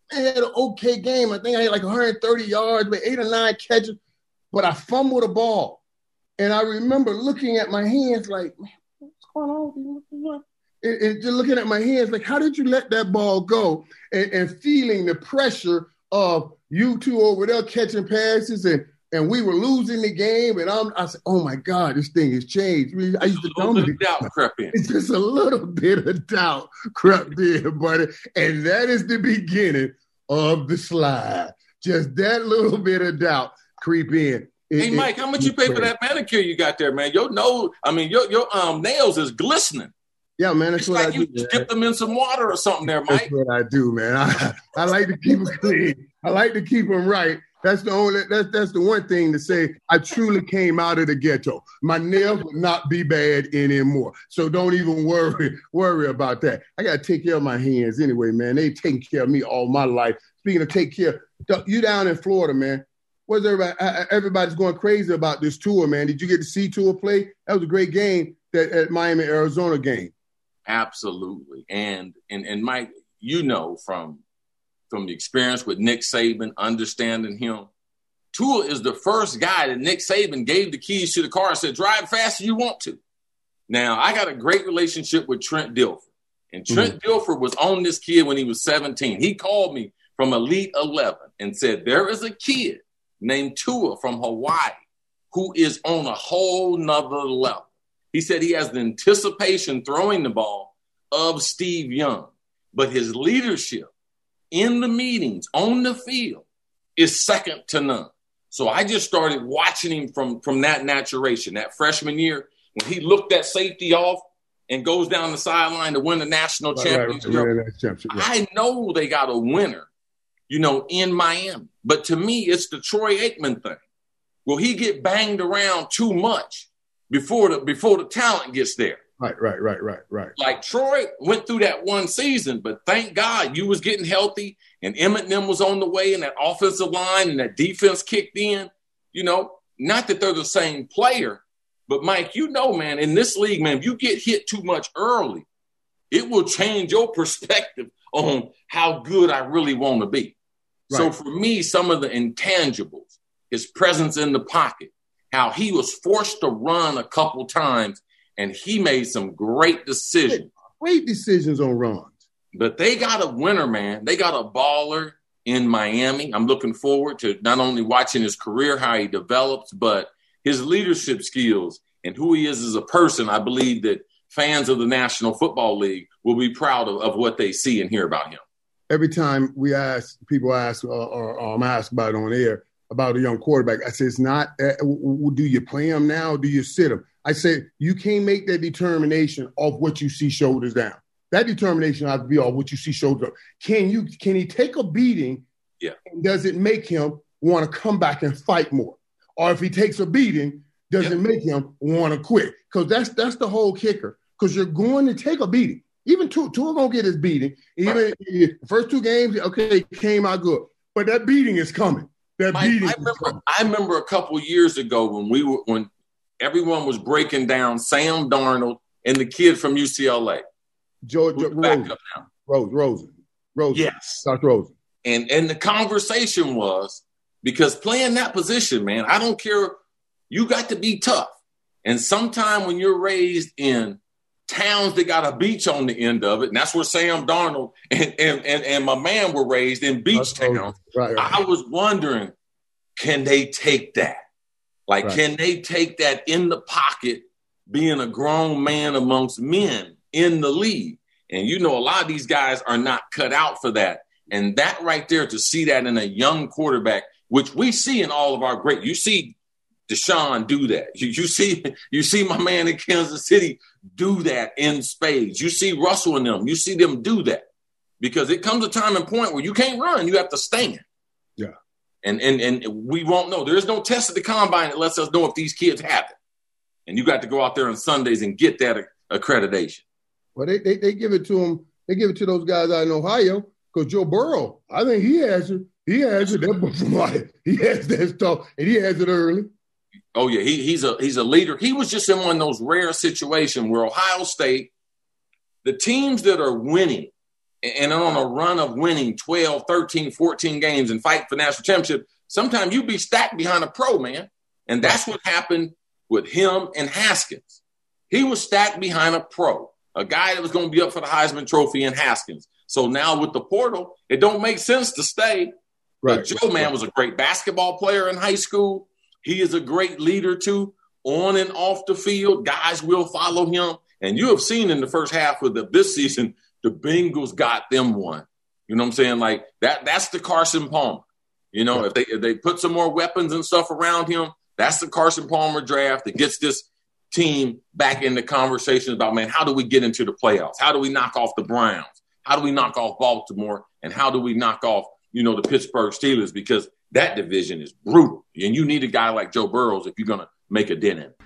Speaker 1: I had an okay game. I think I had like one hundred thirty yards, but eight or nine catches, but I fumbled the ball. And I remember looking at my hands like, man, what's going on? And, and just looking at my hands like, how did you let that ball go? And, and feeling the pressure of you two over there catching passes, and and we were losing the game. And I'm, I said, oh my God, this thing has changed. I, mean, I used to
Speaker 3: a little bit of doubt crept in.
Speaker 1: It's just a little bit of doubt crept in, buddy. And that is the beginning of the slide. Just that little bit of doubt creep in. It,
Speaker 3: hey, Mike,
Speaker 1: it,
Speaker 3: how much you pay for that manicure you got there, man? Your nose, I mean, your your um nails is glistening.
Speaker 1: Yeah, man, that's
Speaker 3: it's
Speaker 1: what
Speaker 3: like
Speaker 1: I
Speaker 3: you
Speaker 1: do.
Speaker 3: dip them in some water or something there, Mike.
Speaker 1: That's what I do, man. I, I like to keep them clean. I like to keep them right. That's the only. That's that's the one thing to say. I truly came out of the ghetto. My nails will not be bad anymore. So don't even worry worry about that. I gotta take care of my hands anyway, man. They taking care of me all my life. Speaking of take care, you down in Florida, man. What's everybody? Everybody's going crazy about this tour, man. Did you get to see Tua play? That was a great game. That at Miami Arizona game.
Speaker 3: Absolutely, and and and Mike, you know from. from the experience with Nick Saban, understanding him. Tua is the first guy that Nick Saban gave the keys to the car and said, drive fast as you want to. Now, I got a great relationship with Trent Dilfer. And Trent mm-hmm. Dilfer was on this kid when he was seventeen. He called me from Elite eleven and said, there is a kid named Tua from Hawaii who is on a whole nother level. He said he has the anticipation throwing the ball of Steve Young, but his leadership in the meetings, on the field, is second to none. So I just started watching him from, from that maturation, that freshman year, when he looked that safety off and goes down the sideline to win the national right, championship. Right, right, championship right. I know they got a winner, you know, in Miami. But to me, it's the Troy Aikman thing. Will he get banged around too much before the before the talent gets there?
Speaker 1: Right, right, right, right, right.
Speaker 3: Like Troy went through that one season, but thank God you was getting healthy and Emmett and them was on the way and that offensive line and that defense kicked in. You know, not that they're the same player, but Mike, you know, man, in this league, man, if you get hit too much early, it will change your perspective on how good I really want to be. Right. So for me, some of the intangibles, his presence in the pocket, how he was forced to run a couple times, and he made some great decisions.
Speaker 1: Great decisions on runs.
Speaker 3: But they got a winner, man. They got a baller in Miami. I'm looking forward to not only watching his career, how he develops, but his leadership skills and who he is as a person. I believe that fans of the National Football League will be proud of, of what they see and hear about him.
Speaker 1: Every time we ask, people ask, uh, or, or I'm asked about it on air, about a young quarterback, I say, it's not, uh, do you play him now? Or do you sit him? I said, you can't make that determination off what you see shoulders down. That determination has to be off what you see shoulders up. Can you? Can he take a beating?
Speaker 3: Yeah. And
Speaker 1: does it make him want to come back and fight more? Or if he takes a beating, does yeah. it make him want to quit? Because that's that's the whole kicker. Because you're going to take a beating. Even Tua, Tua gonna get his beating. Even right. the first two games, okay, came out good. But that beating is coming. That
Speaker 3: Mike,
Speaker 1: beating.
Speaker 3: I remember. I remember a couple of years ago when we were when. Everyone was breaking down Sam Darnold and the kid from U C L A.
Speaker 1: George Rosen. Rose, Rosen. Rosen.
Speaker 3: Yes.
Speaker 1: Doctor Rosen.
Speaker 3: And and the conversation was, because playing that position, man, I don't care. You got to be tough. And sometime when you're raised in towns that got a beach on the end of it, and that's where Sam Darnold and, and, and, and my man were raised in beach towns. Right, right. I was wondering, can they take that? Like, right. Can they take that in the pocket, being a grown man amongst men in the league? And, you know, a lot of these guys are not cut out for that. And that right there, to see that in a young quarterback, which we see in all of our great, you see Deshaun do that. You, you see, you see my man in Kansas City do that in spades. You see Russell and them. You see them do that, because it comes a time and point where you can't run. You have to stand.
Speaker 1: Yeah.
Speaker 3: And, and and we won't know. There is no test at the combine that lets us know if these kids have it. And you got to go out there on Sundays and get that accreditation.
Speaker 1: Well, they, they they give it to them. They give it to those guys out in Ohio, because Joe Burrow, I think he has it. He has it. That he has that stuff, and he has it early.
Speaker 3: Oh yeah, he he's a he's a leader. He was just in one of those rare situations where Ohio State, the teams that are winning and on a run of winning twelve, thirteen, fourteen games and fight for national championship, sometimes you be stacked behind a pro, man. And that's what happened with him and Haskins. He was stacked behind a pro, a guy that was going to be up for the Heisman Trophy in Haskins. So now with the portal, it don't make sense to stay. Right. But Joe, man, was a great basketball player in high school. He is a great leader, too, on and off the field. Guys will follow him. And you have seen in the first half of the, this season, the Bengals got them one. You know what I'm saying? Like, that. that's the Carson Palmer. You know, if they if they put some more weapons and stuff around him, that's the Carson Palmer draft that gets this team back into conversations about, man, how do we get into the playoffs? How do we knock off the Browns? How do we knock off Baltimore? And how do we knock off, you know, the Pittsburgh Steelers? Because that division is brutal. And you need a guy like Joe Burrows if you're going to make a dent in it.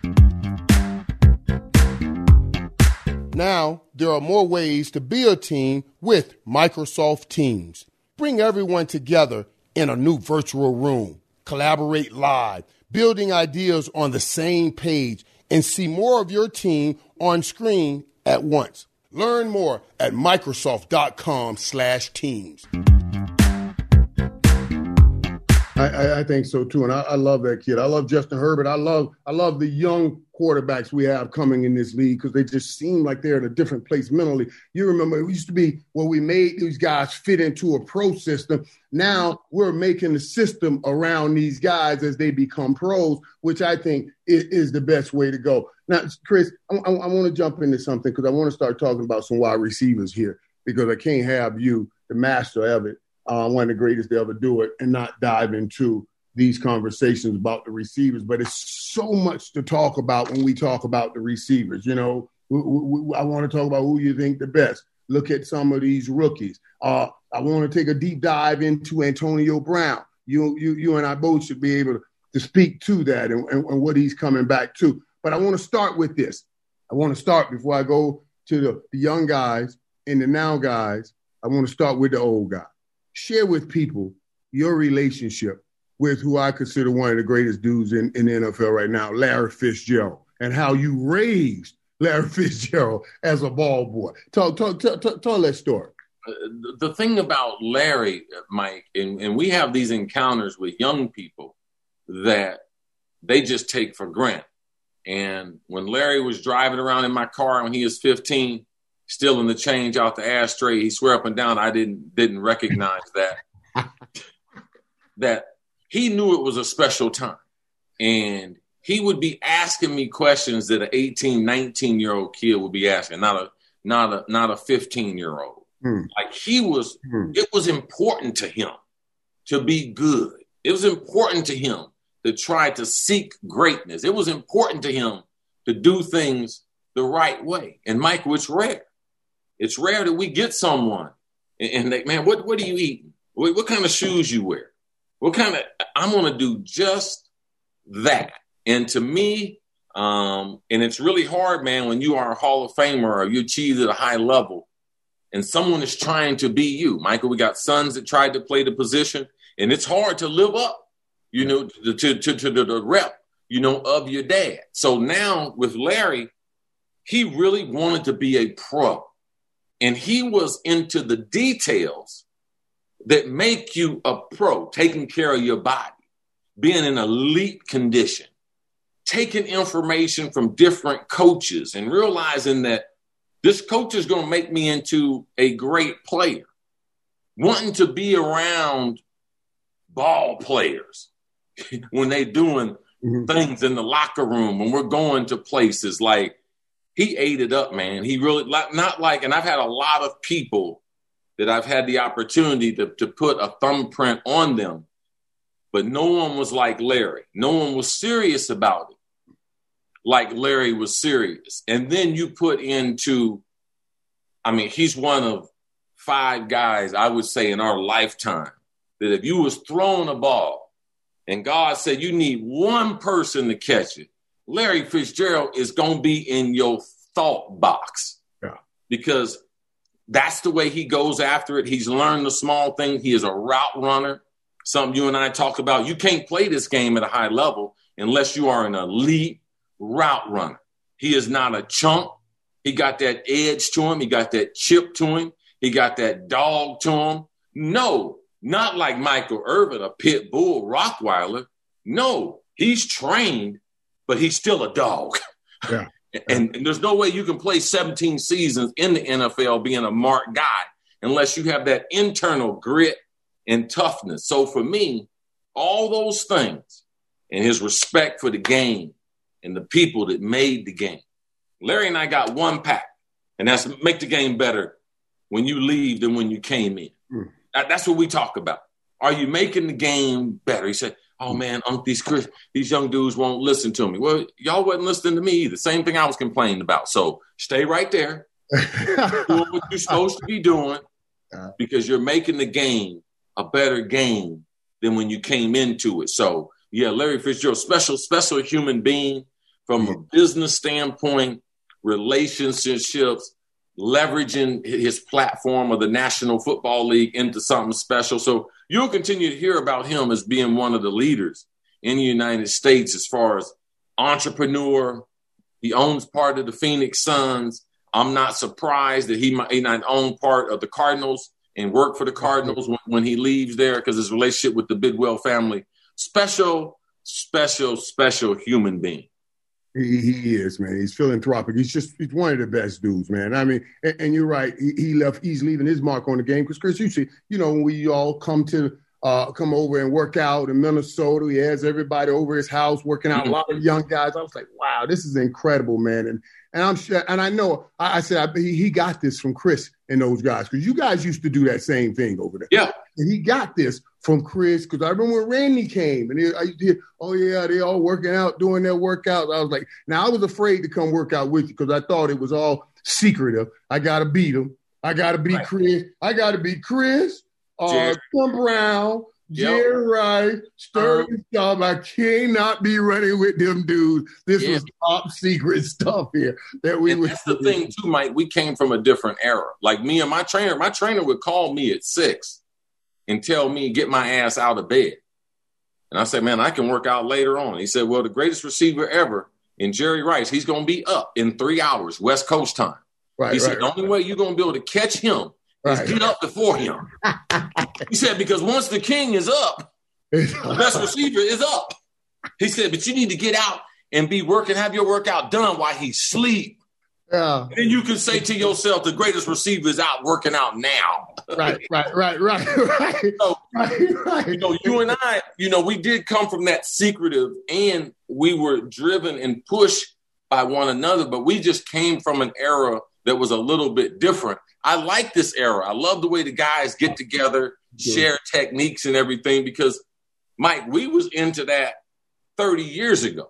Speaker 1: Now, there are more ways to be a team with Microsoft Teams. Bring everyone together in a new virtual room. Collaborate live, building ideas on the same page, and see more of your team on screen at once. Learn more at Microsoft.com slash teams. I, I, I think so, too, and I, I love that kid. I love Justin Herbert. I love I love the young quarterbacks we have coming in this league because they just seem like they're in a different place mentally. You remember it used to be where we made these guys fit into a pro system. Now we're making the system around these guys as they become pros, which I think is, is the best way to go. Now, Chris, I, I, I want to jump into something because I want to start talking about some wide receivers here because I can't have you, the master of it, Uh, one of the greatest to ever do it, and not dive into these conversations about the receivers. But it's so much to talk about when we talk about the receivers. You know, we, we, I want to talk about who you think the best. Look at some of these rookies. Uh, I want to take a deep dive into Antonio Brown. You, you, you and I both should be able to, to speak to that and, and, and what he's coming back to. But I want to start with this. I want to start before I go to the, the young guys and the now guys. I want to start with the old guys. Share with people your relationship with who I consider one of the greatest dudes in, in the N F L right now, Larry Fitzgerald, and how you raised Larry Fitzgerald as a ball boy. Tell, tell, tell, tell, tell that story.
Speaker 3: Uh, the thing about Larry, Mike, and, and we have these encounters with young people that they just take for granted. And when Larry was driving around in my car when he was fifteen, stealing the change out the ashtray, he swear up and down I didn't didn't recognize that. That he knew it was a special time. And he would be asking me questions that an eighteen, nineteen-year-old kid would be asking, not a not a not a fifteen-year-old. Hmm. Like he was, hmm. it was important to him to be good. It was important to him to try to seek greatness. It was important to him to do things the right way. And Michael, it's rare. It's rare that we get someone and, and they, man, what, what are you eating? What, what kind of shoes you wear? What kind of, I'm going to do just that. And to me, um, and it's really hard, man, when you are a Hall of Famer or you achieve at a high level and someone is trying to be you. Michael, we got sons that tried to play the position and it's hard to live up, you know, to, to, to, to the rep, you know, of your dad. So now with Larry, he really wanted to be a pro. And he was into the details that make you a pro, taking care of your body, being in elite condition, taking information from different coaches and realizing that this coach is going to make me into a great player, wanting to be around ball players when they're doing mm-hmm. things in the locker room, when we're going to places like, he ate it up, man. He really, not like, and I've had a lot of people that I've had the opportunity to, to put a thumbprint on them, but no one was like Larry. No one was serious about it like Larry was serious. And then you put into, I mean, he's one of five guys, I would say, in our lifetime that if you was throwing a ball and God said you need one person to catch it, Larry Fitzgerald is going to be in your thought box. Yeah. Because that's the way he goes after it. He's learned the small thing. He is a route runner, something you and I talk about. You can't play this game at a high level unless you are an elite route runner. He is not a chump. He got that edge to him. He got that chip to him. He got that dog to him. No, not like Michael Irvin, a pit bull Rottweiler. No, he's trained, but he's still a dog.
Speaker 1: Yeah.
Speaker 3: and, and there's no way you can play seventeen seasons in the N F L being a marked guy unless you have that internal grit and toughness. So for me, all those things and his respect for the game and the people that made the game. Larry and I got one pack, and that's make the game better when you leave than when you came in. Mm. That, that's what we talk about. Are you making the game better? He said, oh, man, um, these, these young dudes won't listen to me. Well, y'all wasn't listening to me either. Same thing I was complaining about. So stay right there. Doing what you're supposed to be doing because you're making the game a better game than when you came into it. So, yeah, Larry Fitzgerald, special, special human being from a business standpoint, relationships, leveraging his platform of the National Football League into something special. So you'll continue to hear about him as being one of the leaders in the United States as far as entrepreneur. He owns part of the Phoenix Suns. I'm not surprised that he might he not own part of the Cardinals and work for the Cardinals when, when he leaves there because his relationship with the Bidwell family. Special, special, special human being.
Speaker 1: He, he is, man. He's philanthropic. He's just he's one of the best dudes, man. I mean, and, and you're right. He, he left. He's leaving his mark on the game because, Chris, you see, you know, when we all come to uh, come over and work out in Minnesota, he has everybody over his house working out. Mm-hmm. A lot of young guys. I was like, wow, this is incredible, man. And and I'm sure, and I know, I, I said I, he, he got this from Chris and those guys because you guys used to do that same thing over there.
Speaker 3: Yeah,
Speaker 1: and he got this from Chris because I remember when Randy came and he, I did, oh yeah, they all working out, doing their workouts. I was like, now I was afraid to come work out with you because I thought it was all secretive. I gotta beat him. I gotta beat right. Chris. I gotta beat Chris. Uh, Tim Brown.
Speaker 3: Yep.
Speaker 1: Jerry Rice, Sterling Sharp. I cannot be running with them dudes. This yeah. was top secret stuff here that we.
Speaker 3: And
Speaker 1: would
Speaker 3: that's the thing too, Mike. We came from a different era. Like me and my trainer, my trainer would call me at six and tell me get my ass out of bed, and I said, "Man, I can work out later on." He said, "Well, the greatest receiver ever in Jerry Rice, he's going to be up in three hours West Coast time."
Speaker 1: Right,
Speaker 3: he
Speaker 1: right,
Speaker 3: said, "The
Speaker 1: right.
Speaker 3: only way you're going to be able to catch him." Right. Get up before him. He said, because once the king is up, the best receiver is up. He said, but you need to get out and be working, have your workout done while he sleep.
Speaker 1: Yeah.
Speaker 3: And then you can say to yourself, the greatest receiver is out working out now.
Speaker 1: Right, right, right, right, right.
Speaker 3: So,
Speaker 1: right, right.
Speaker 3: You know, you and I, you know, we did come from that secretive and we were driven and pushed by one another, but we just came from an era that was a little bit different. I like this era. I love the way the guys get together, share techniques and everything because, Mike, we was into that thirty years ago.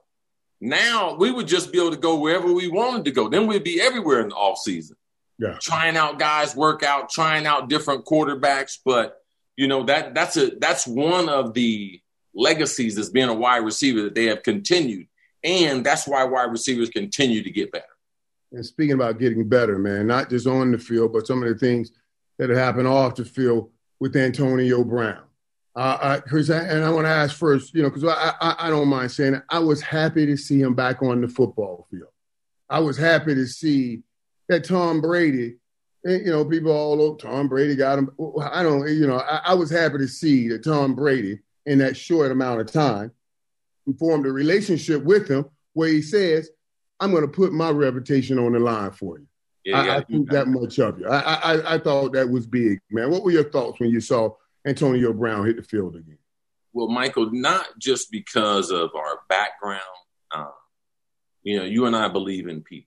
Speaker 3: Now we would just be able to go wherever we wanted to go. Then we'd be everywhere in the off season,
Speaker 1: yeah.
Speaker 3: trying out guys, work out, trying out different quarterbacks. But, you know, that that's a that's one of the legacies as being a wide receiver that they have continued. And that's why wide receivers continue to get better.
Speaker 1: And speaking about getting better, man, not just on the field, but some of the things that have happened off the field with Antonio Brown. Uh, I, Chris, I, and I want to ask first, you know, because I, I I don't mind saying it, I was happy to see him back on the football field. I was happy to see that Tom Brady, you know, people all over, Tom Brady got him. I don't, you know, I, I was happy to see that Tom Brady, in that short amount of time, formed a relationship with him where he says, I'm going to put my reputation on the line for you. Yeah, I, I think that much of you. I, I I thought that was big, man. What were your thoughts when you saw Antonio Brown hit the field again?
Speaker 3: Well, Michael, not just because of our background. Uh, you know, you and I believe in people.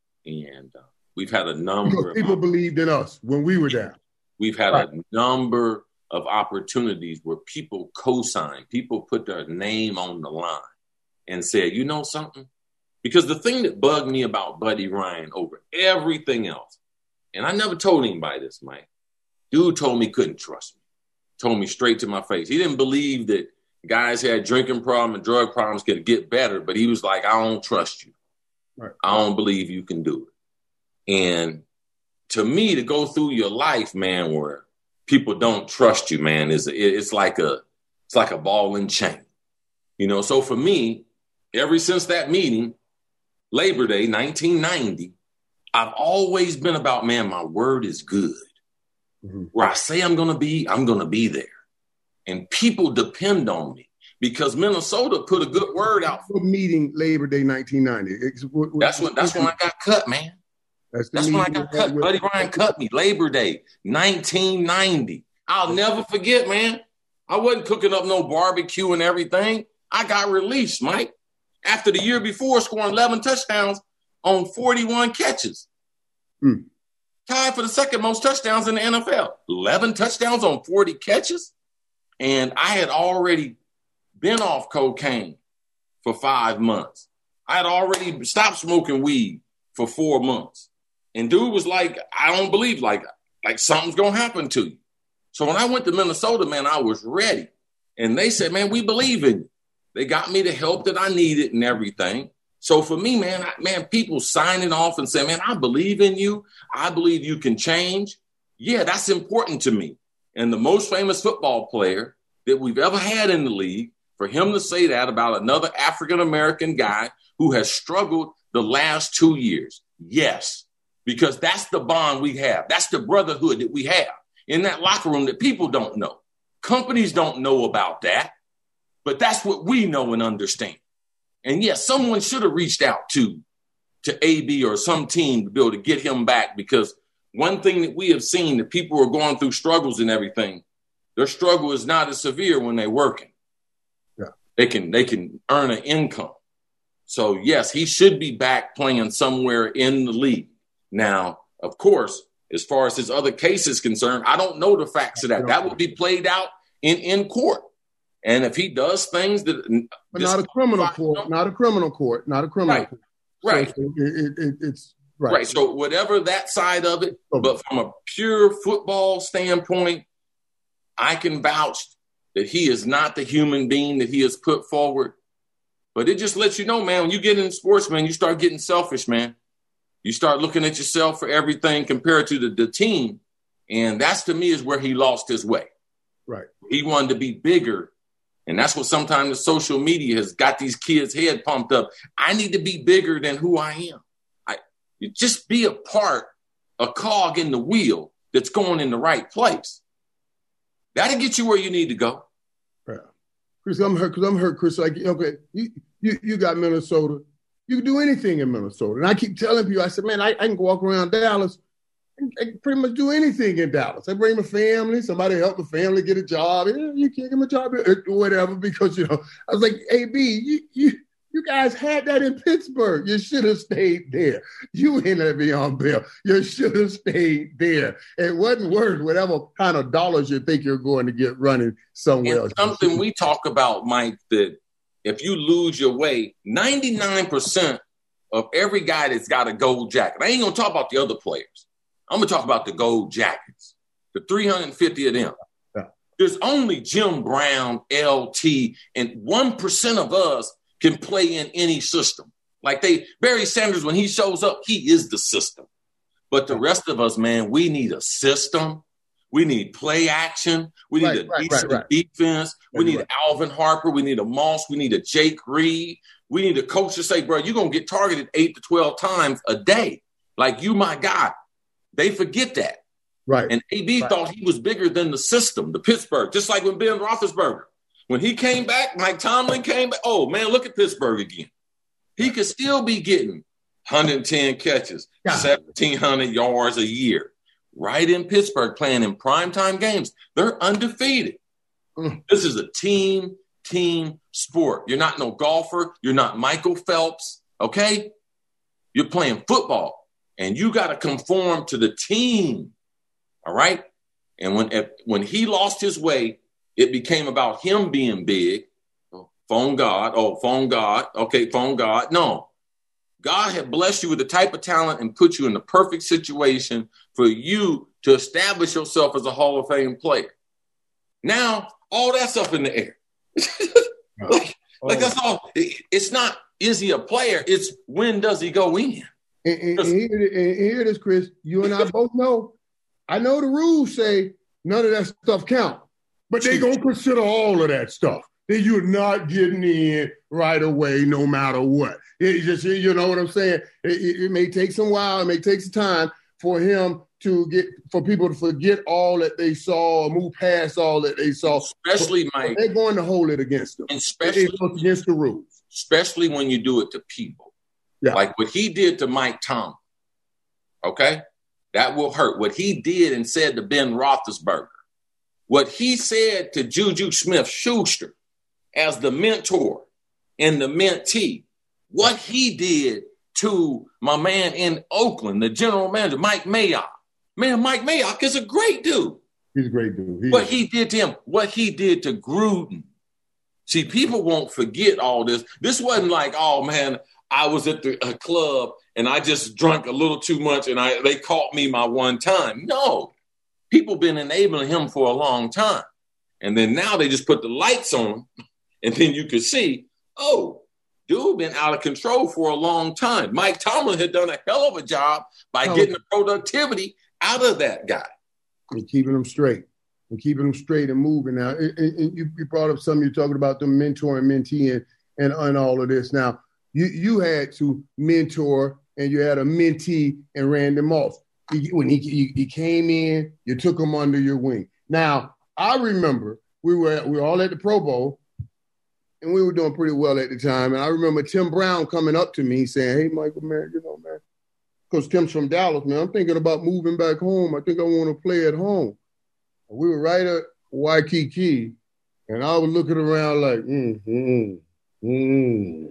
Speaker 3: And uh, we've had a number
Speaker 1: people
Speaker 3: of
Speaker 1: believed in us when we were down.
Speaker 3: We've had
Speaker 1: right.
Speaker 3: a number of opportunities where people co-signed, people put their name on the line and said, you know something? Because the thing that bugged me about Buddy Ryan over everything else, and I never told anybody this, Mike, dude told me he couldn't trust me, told me straight to my face. He didn't believe that guys had drinking problems and drug problems could get better, but he was like, I don't trust you.
Speaker 1: Right.
Speaker 3: I don't believe you can do it. And to me, to go through your life, man, where people don't trust you, man, is it's like a it's like a ball and chain. You know, so for me, ever since that meeting, Labor Day, nineteen ninety, I've always been about, man, my word is good. Mm-hmm. Where I say I'm going to be, I'm going to be there. And people depend on me because Minnesota put a good word out.
Speaker 1: What meeting Labor Day nineteen ninety? What, what,
Speaker 3: that's when that's when I got cut, man. That's, that's when I got cut. With, Buddy Ryan cut me. Labor Day nineteen ninety. I'll never forget, man. I wasn't cooking up no barbecue and everything. I got released, Mike, after the year before scoring eleven touchdowns on forty-one catches. Hmm. Tied for the second most touchdowns in the N F L. eleven touchdowns on forty catches. And I had already been off cocaine for five months. I had already stopped smoking weed for four months. And dude was like, I don't believe like, like something's going to happen to you. So when I went to Minnesota, man, I was ready. And they said, man, we believe in you. They got me the help that I needed and everything. So for me, man, I, man, people signing off and saying, man, I believe in you. I believe you can change. Yeah, that's important to me. And the most famous football player that we've ever had in the league, for him to say that about another African-American guy who has struggled the last two years. Yes, because that's the bond we have. That's the brotherhood that we have in that locker room that people don't know. Companies don't know about that, but that's what we know and understand. And yes, someone should have reached out to, to A B or some team to be able to get him back, because one thing that we have seen, that people are going through struggles and everything, their struggle is not as severe when they're working. Yeah. They can they can earn an income. So, yes, he should be back playing somewhere in the league. Now, of course, as far as his other case is concerned, I don't know the facts of that. That would be played out in, in court. And if he does things that –
Speaker 1: But not a criminal court, not a criminal court, not a criminal
Speaker 3: right.
Speaker 1: court.
Speaker 3: Right.
Speaker 1: So it, it, it's – Right.
Speaker 3: right. So whatever that side of it, but from a pure football standpoint, I can vouch that he is not the human being that he has put forward. But it just lets you know, man, when you get in sports, man, you start getting selfish, man. You start looking at yourself for everything compared to the, the team. And that's, to me, is where he lost his way.
Speaker 1: Right.
Speaker 3: He wanted to be bigger. And that's what sometimes the social media has got these kids' head pumped up. I need to be bigger than who I am. You just be a part, a cog in the wheel that's going in the right place. That'll get you where you need to go.
Speaker 1: Yeah. Chris, I'm hurt because I'm hurt, Chris. Like, okay, you, you you got Minnesota. You can do anything in Minnesota. And I keep telling people, I said, man, I, I can walk around Dallas. I can pretty much do anything in Dallas. I bring my family, somebody help the family get a job. Yeah, you can't get a job or whatever, because, you know, I was like, A B, you you You guys had that in Pittsburgh. You should have stayed there. You ain't Le'Veon Bell. You should have stayed there. It wasn't worth whatever kind of dollars you think you're going to get running somewhere
Speaker 3: and
Speaker 1: else.
Speaker 3: Something we talk about, Mike, that if you lose your way, ninety-nine percent of every guy that's got a gold jacket, I ain't going to talk about the other players. I'm going to talk about the gold jackets, the three hundred fifty of them. Yeah. There's only Jim Brown, L T, and one percent of us can play in any system. Like they, Barry Sanders, when he shows up, he is the system. But the rest of us, man, we need a system. We need play action. We need right, a right, decent right, right. defense. We need right. Alvin Harper. We need a Moss. We need a Jake Reed. We need a coach to say, bro, you're going to get targeted eight to twelve times a day. Like, you my guy. They forget that.
Speaker 1: Right.
Speaker 3: And A B
Speaker 1: right.
Speaker 3: thought he was bigger than the system, the Pittsburgh, just like when Ben Roethlisberger. When he came back, Mike Tomlin came back. Oh, man, look at Pittsburgh again. He could still be getting one hundred ten catches, yeah. seventeen hundred yards a year. Right in Pittsburgh, playing in primetime games. They're undefeated. Mm. This is a team, team sport. You're not no golfer. You're not Michael Phelps, okay? You're playing football, and you got to conform to the team, all right? And when if, when he lost his way, it became about him being big. Phone God. Oh, phone God. Okay, phone God. No. God had blessed you with the type of talent and put you in the perfect situation for you to establish yourself as a Hall of Fame player. Now, all that's up in the air. like, oh. like that's all. It's not, is he a player? It's when does he go in?
Speaker 1: And, and, and, here, and here it is, Chris. You and I both know. I know the rules say none of that stuff count. But they're going to consider all of that stuff. That you're not getting in right away no matter what. It just, you know what I'm saying? It, it, it may take some while. It may take some time. for him to get, for people to forget all that they saw or move past all that they saw.
Speaker 3: Especially, Mike.
Speaker 1: They're going to hold it against them.
Speaker 3: Especially
Speaker 1: it goes against the rules.
Speaker 3: Especially when you do it to people. Yeah. Like what he did to Mike Tomlin. Okay? That will hurt. What he did and said to Ben Roethlisberger. What he said to Juju Smith-Schuster as the mentor and the mentee. What he did to my man in Oakland, the general manager, Mike Mayock. Man, Mike Mayock is a great dude.
Speaker 1: He's a great dude. He
Speaker 3: what
Speaker 1: is.
Speaker 3: he did to him, what he did to Gruden. See, people won't forget all this. This wasn't like, oh, man, I was at the uh, club and I just drank a little too much and I they caught me my one time. No. People been enabling him for a long time. And then now they just put the lights on him and then you could see, oh, dude been out of control for a long time. Mike Tomlin had done a hell of a job by getting the productivity out of that guy.
Speaker 1: And keeping them straight. And keeping them straight and moving. Now, and, and you, you brought up something, you're talking about the mentor and mentee and, and, and all of this. Now, you, you had to mentor and you had a mentee and Randy Moss. He, when he, he he came in, you took him under your wing. Now, I remember we were we were all at the Pro Bowl, and we were doing pretty well at the time. And I remember Tim Brown coming up to me saying, "Hey, Michael, man, you know, man, because Tim's from Dallas, man. I'm thinking about moving back home. I think I want to play at home." And we were right at Waikiki, and I was looking around like, mm, mm, mm,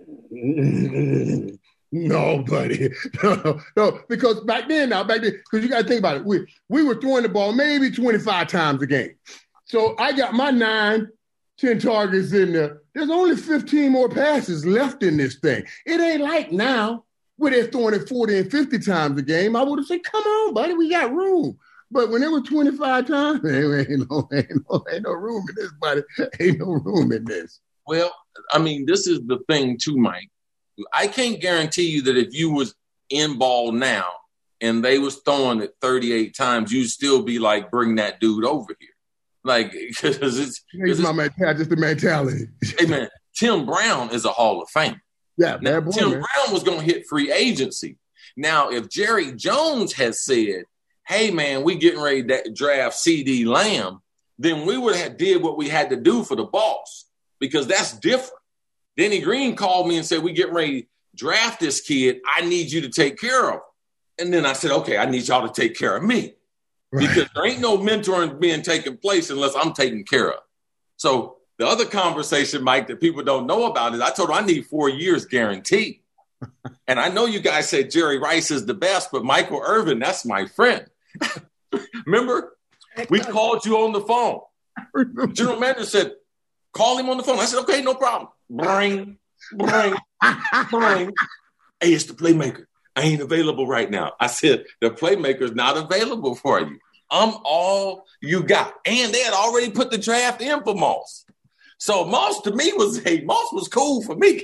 Speaker 1: mm. No, buddy. No, no, because back then, now, back then, because you got to think about it. We, we were throwing the ball maybe twenty-five times a game. So I got my nine, ten targets in there. There's only fifteen more passes left in this thing. It ain't like now where they're throwing it forty and fifty times a game. I would have said, come on, buddy, we got room. But when it was twenty-five times, ain't, ain't, no, ain't, no, ain't no room in this, buddy. Ain't no room in this.
Speaker 3: Well, I mean, this is the thing too, Mike. I can't guarantee you that if you was in ball now and they was throwing it thirty-eight times, you'd still be like, bring that dude over here. Like, because it's,
Speaker 1: it's my mentality, just the mentality.
Speaker 3: Hey, man, Tim Brown is a Hall of Famer.
Speaker 1: Yeah,
Speaker 3: now,
Speaker 1: boy,
Speaker 3: Tim
Speaker 1: man.
Speaker 3: Brown was going to hit free agency. Now, if Jerry Jones has said, hey, man, we getting ready to draft C D Lamb, then we would have did what we had to do for the boss, because that's different. Denny Green called me and said, we getting ready to draft this kid. I need you to take care of him. And then I said, okay, I need y'all to take care of me. Right. Because there ain't no mentoring being taken place unless I'm taken care of. So the other conversation, Mike, that people don't know about is I told him I need four years guaranteed. And I know you guys said Jerry Rice is the best, but Michael Irvin, that's my friend. Remember? We called you on the phone. General manager said, call him on the phone. I said, okay, no problem. Bring, bring, bring. Hey, it's the playmaker. I ain't available right now. I said, the playmaker's not available for you. I'm all you got. And they had already put the draft in for Moss. So Moss to me was, hey, Moss was cool for me.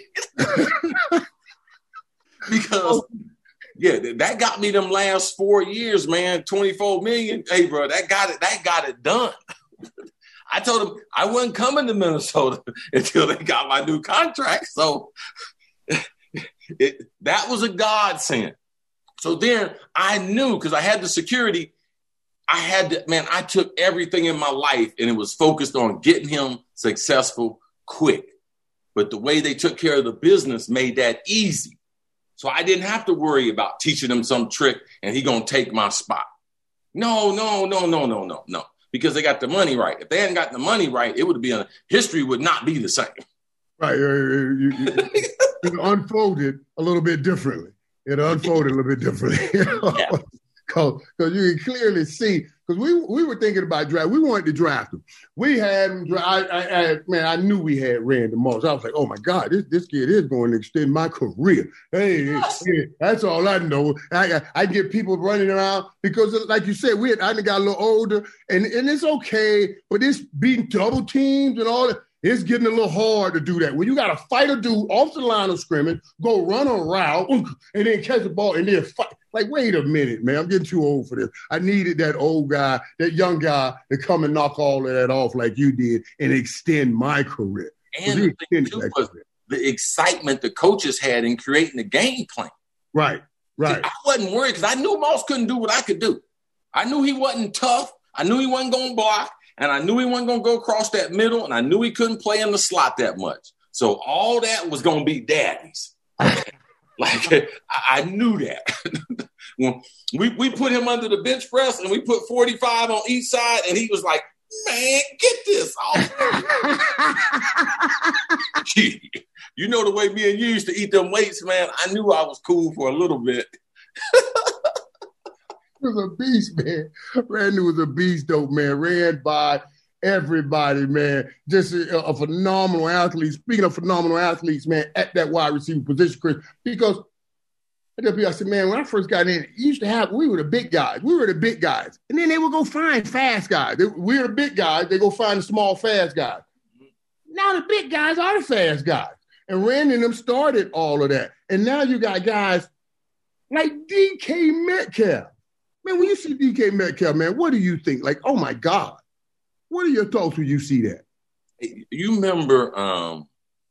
Speaker 3: Because, yeah, that got me them last four years, man, twenty-four million. Hey, bro, that got it, that got it done. I told him I wasn't coming to Minnesota until they got my new contract. So it, that was a godsend. So then I knew, because I had the security, I had to, man, I took everything in my life and it was focused on getting him successful quick. But the way they took care of the business made that easy. So I didn't have to worry about teaching him some trick and he going to take my spot. No, no, no, no, no, no, no. Because they got the money right. If they hadn't gotten the money right, it would be a, history would not be the same.
Speaker 1: Right. You, you, you, it unfolded a little bit differently. It unfolded a little bit differently.
Speaker 3: Yeah.
Speaker 1: Because you can clearly see, because we we were thinking about draft. We wanted to draft him. We had him. I, I, I, man, I knew we had Randy Moss. I was like, oh, my God, this, this kid is going to extend my career. Hey, yes. hey that's all I know. I, I get people running around because, like you said, we had, I got a little older, and, and it's okay, but it's beating double teams and all that. It's getting a little hard to do that. When you got to fight a dude off the line of scrimmage, go run a route, and then catch the ball, and then fight. Like, wait a minute, man. I'm getting too old for this. I needed that old guy, that young guy to come and knock all of that off like you did and extend my career.
Speaker 3: And the thing, too, was the excitement the coaches had in creating the game plan.
Speaker 1: Right, Right.
Speaker 3: See, I wasn't worried because I knew Moss couldn't do what I could do. I knew he wasn't tough. I knew he wasn't going to block, and I knew he wasn't going to go across that middle, and I knew he couldn't play in the slot that much. So all that was going to be daddy's. Like, I, I knew that. When we, we put him under the bench press, and we put forty-five on each side, and he was like, man, get this off. You know the way me and you used to eat them weights, man. I knew I was cool for a little bit.
Speaker 1: He was a beast, man. Randy was a beast, though, man. Ran by everybody, man. Just a, a phenomenal athlete. Speaking of phenomenal athletes, man, at that wide receiver position, Chris, because I tell people, I said, man, when I first got in, you used to have, we were the big guys. We were the big guys. And then they would go find fast guys. They, we were the big guys. They go find the small, fast guys. Now the big guys are the fast guys. And Randy and them started all of that. And now you got guys like D K Metcalf. Man, when you see D K Metcalf, man, what do you think? Like, oh, my God. What are your thoughts when you see that?
Speaker 3: You remember um,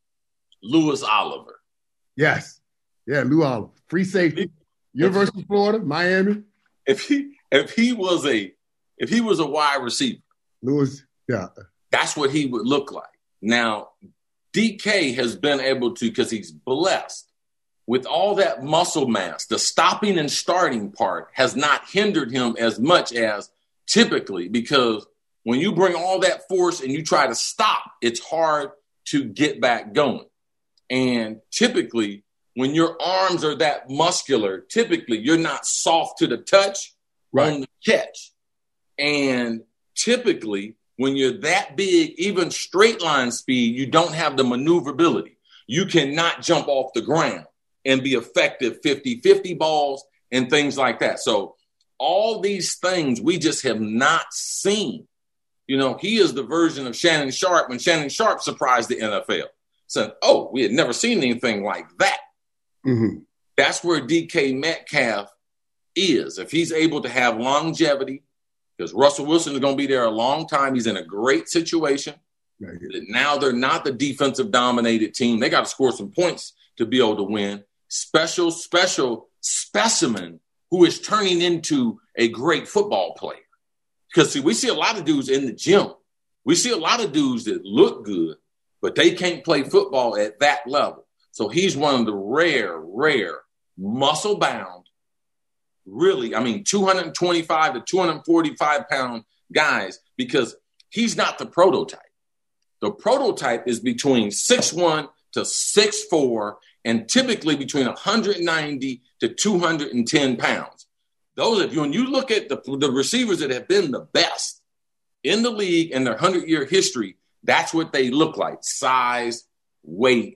Speaker 3: Louis Oliver?
Speaker 1: Yes. Yeah, Lou Oliver. Free safety. University of Florida, Miami.
Speaker 3: If he if he was a if he was a wide receiver,
Speaker 1: Louis, yeah.
Speaker 3: That's what he would look like. Now, D K has been able to, because he's blessed with all that muscle mass, the stopping and starting part has not hindered him as much as typically, because when you bring all that force and you try to stop, it's hard to get back going. And typically, when your arms are that muscular, typically you're not soft to the touch, right, on the catch. And typically, when you're that big, even straight line speed, you don't have the maneuverability. You cannot jump off the ground and be effective fifty-fifty balls and things like that. So all these things we just have not seen. You know, he is the version of Shannon Sharpe when Shannon Sharpe surprised the N F L. Said, oh, we had never seen anything like that. Mm-hmm. That's where D K Metcalf is. If he's able to have longevity, because Russell Wilson is going to be there a long time. He's in a great situation. Right. Now they're not the defensive dominated team. They got to score some points to be able to win. Special, special specimen who is turning into a great football player. Because, see, we see a lot of dudes in the gym. We see a lot of dudes that look good, but they can't play football at that level. So he's one of the rare, rare, muscle-bound, really, I mean, two twenty-five to two forty-five pound guys, because he's not the prototype. The prototype is between six one to six four and typically between one ninety to two ten pounds. Those of you, when you look at the, the receivers that have been the best in the league in their hundred-year history, that's what they look like, size, weight.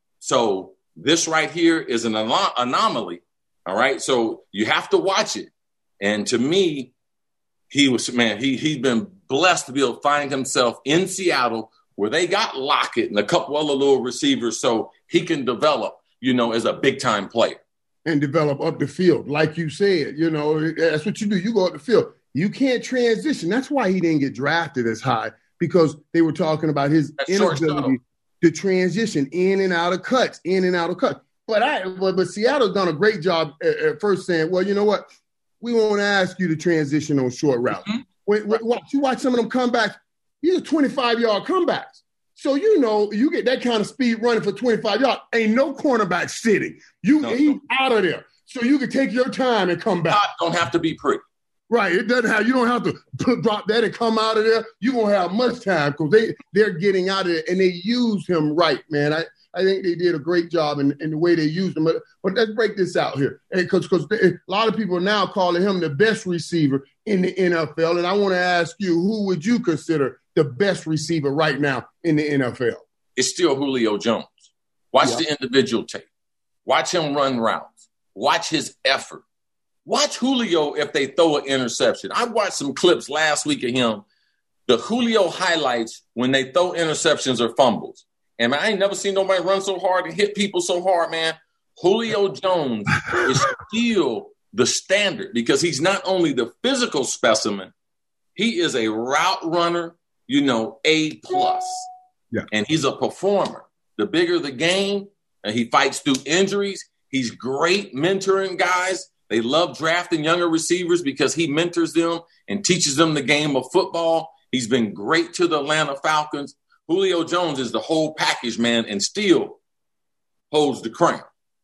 Speaker 3: So this right here is an anom- anomaly, all right? So you have to watch it. And to me, he was, man, he, he's been blessed to be able to find himself in Seattle where they got Lockett and a couple other little receivers so he can develop, you know, as a big-time player.
Speaker 1: And develop up the field, like you said. You know, that's what you do. You go up the field. You can't transition. That's why he didn't get drafted as high, because they were talking about his that's inability to transition in and out of cuts, in and out of cuts. But I, but, but Seattle's done a great job at, at first saying, well, you know what? We won't ask you to transition on short routes. Mm-hmm. When, when, watch, you watch some of them comebacks, these are twenty-five-yard comebacks. So, you know, you get that kind of speed running for twenty-five yards. Ain't no cornerback sitting. You no, he's no. out of there. So you can take your time and come back.
Speaker 3: Don't have to be pretty.
Speaker 1: Right. It doesn't have, you don't have to put, drop that and come out of there. You're going to have much time because they, they're getting out of there, and they use him right, man. I, I think they did a great job in, in the way they used him. But, but let's break this out here. Because a lot of people are now calling him the best receiver in the N F L. And I want to ask you, who would you consider the best receiver right now in the N F L?
Speaker 3: It's still Julio Jones. Watch yeah. the individual tape. Watch him run routes. Watch his effort. Watch Julio if they throw an interception. I watched some clips last week of him, the Julio highlights when they throw interceptions or fumbles. And man, I ain't never seen nobody run so hard and hit people so hard, man. Julio Jones is still the standard because he's not only the physical specimen, he is a route runner, you know, A plus. Yeah. And he's a performer. The bigger the game, and he fights through injuries, He's great mentoring guys. They love drafting younger receivers because he mentors them and teaches them the game of football. He's been great to the Atlanta Falcons. Julio Jones is the whole package, man, and still holds the crown.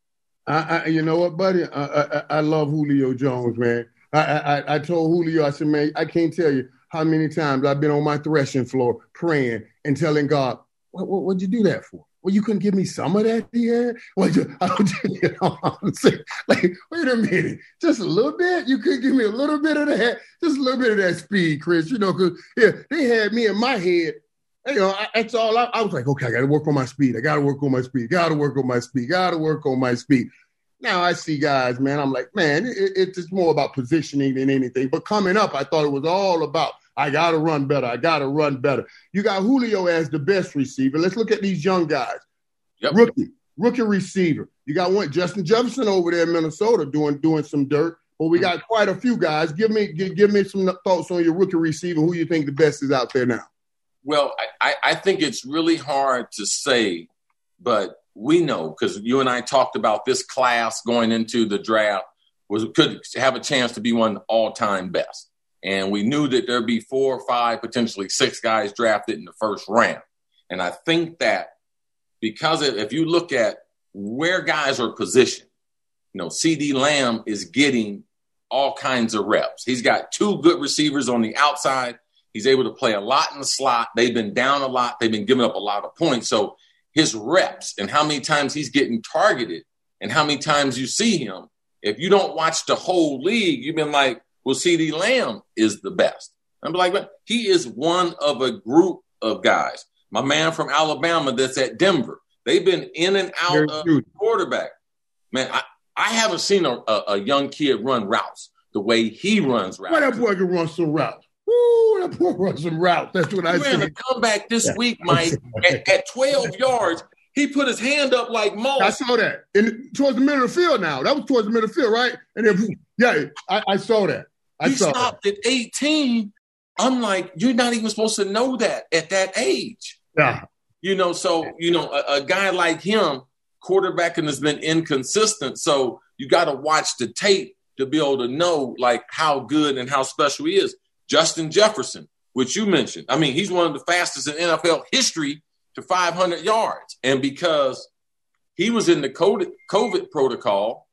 Speaker 1: I, I, you know what, buddy? I, I, I love Julio Jones, man. I, I, I told Julio, I said, man, I can't tell you how many times I've been on my threshing floor praying and telling God, what, what, what'd you do that for? Well, you couldn't give me some of that here? Well, you, I don't, you know what I'm saying? Like, wait a minute. Just a little bit? You could give me a little bit of that? Just a little bit of that speed, Chris. You know, because yeah, they had me in my head. You know, I, that's all. I, I was like, okay, I got to work on my speed. I got to work on my speed. Got to work on my speed. Got to work on my speed. Now I see guys, man, I'm like, man, it, it's just more about positioning than anything. But coming up, I thought it was all about, I got to run better. I got to run better. You got Julio as the best receiver. Let's look at these young guys. Yep. Rookie, rookie receiver. You got one, Justin Jefferson over there in Minnesota doing doing some dirt. But we got quite a few guys. Give me give, give me some thoughts on your rookie receiver. Who you think the best is out there now?
Speaker 3: Well, I, I think it's really hard to say, but we know because you and I talked about this class going into the draft was could have a chance to be one of the all-time best. And we knew that there'd be four or five, potentially six guys drafted in the first round. And I think that because if you look at where guys are positioned, you know, CeeDee Lamb is getting all kinds of reps. He's got two good receivers on the outside. He's able to play a lot in the slot. They've been down a lot. They've been giving up a lot of points. So his reps and how many times he's getting targeted and how many times you see him, if you don't watch the whole league, you've been like, well, CeeDee Lamb is the best. I'm like, well, he is one of a group of guys. My man from Alabama that's at Denver, they've been in and out Very of the quarterback. Man, I, I haven't seen a, a, a young kid run routes the way he runs routes.
Speaker 1: Why that boy can run some routes? Woo, that boy runs some routes. That's what I
Speaker 3: said. He ran a comeback this yeah. week, Mike, at, at twelve yards. He put his hand up like Mo.
Speaker 1: I saw that. And towards the middle of the field now. That was towards the middle of the field, right? And then, yeah, I, I saw that. I
Speaker 3: he
Speaker 1: saw
Speaker 3: stopped
Speaker 1: that.
Speaker 3: at eighteen. I'm like, you're not even supposed to know that at that age.
Speaker 1: Yeah.
Speaker 3: You know, so, you know, a, a guy like him, quarterbacking has been inconsistent. So you got to watch the tape to be able to know, like, how good and how special he is. Justin Jefferson, which you mentioned. I mean, he's one of the fastest in N F L history to five hundred yards. And because he was in the COVID protocol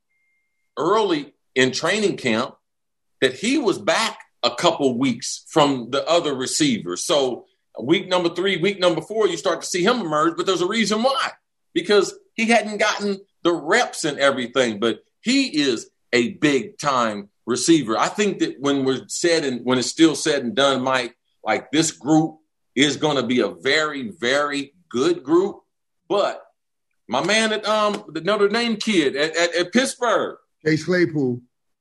Speaker 3: early in training camp, that he was back a couple weeks from the other receivers. So week number three, week number four, you start to see him emerge, but there's a reason why. Because he hadn't gotten the reps and everything, but he is a big-time receiver. I think that when we're said and when it's still said and done, Mike, like this group is going to be a very, very good group. But my man at um the Notre Dame kid at, at, at Pittsburgh,
Speaker 1: Chase Claypool.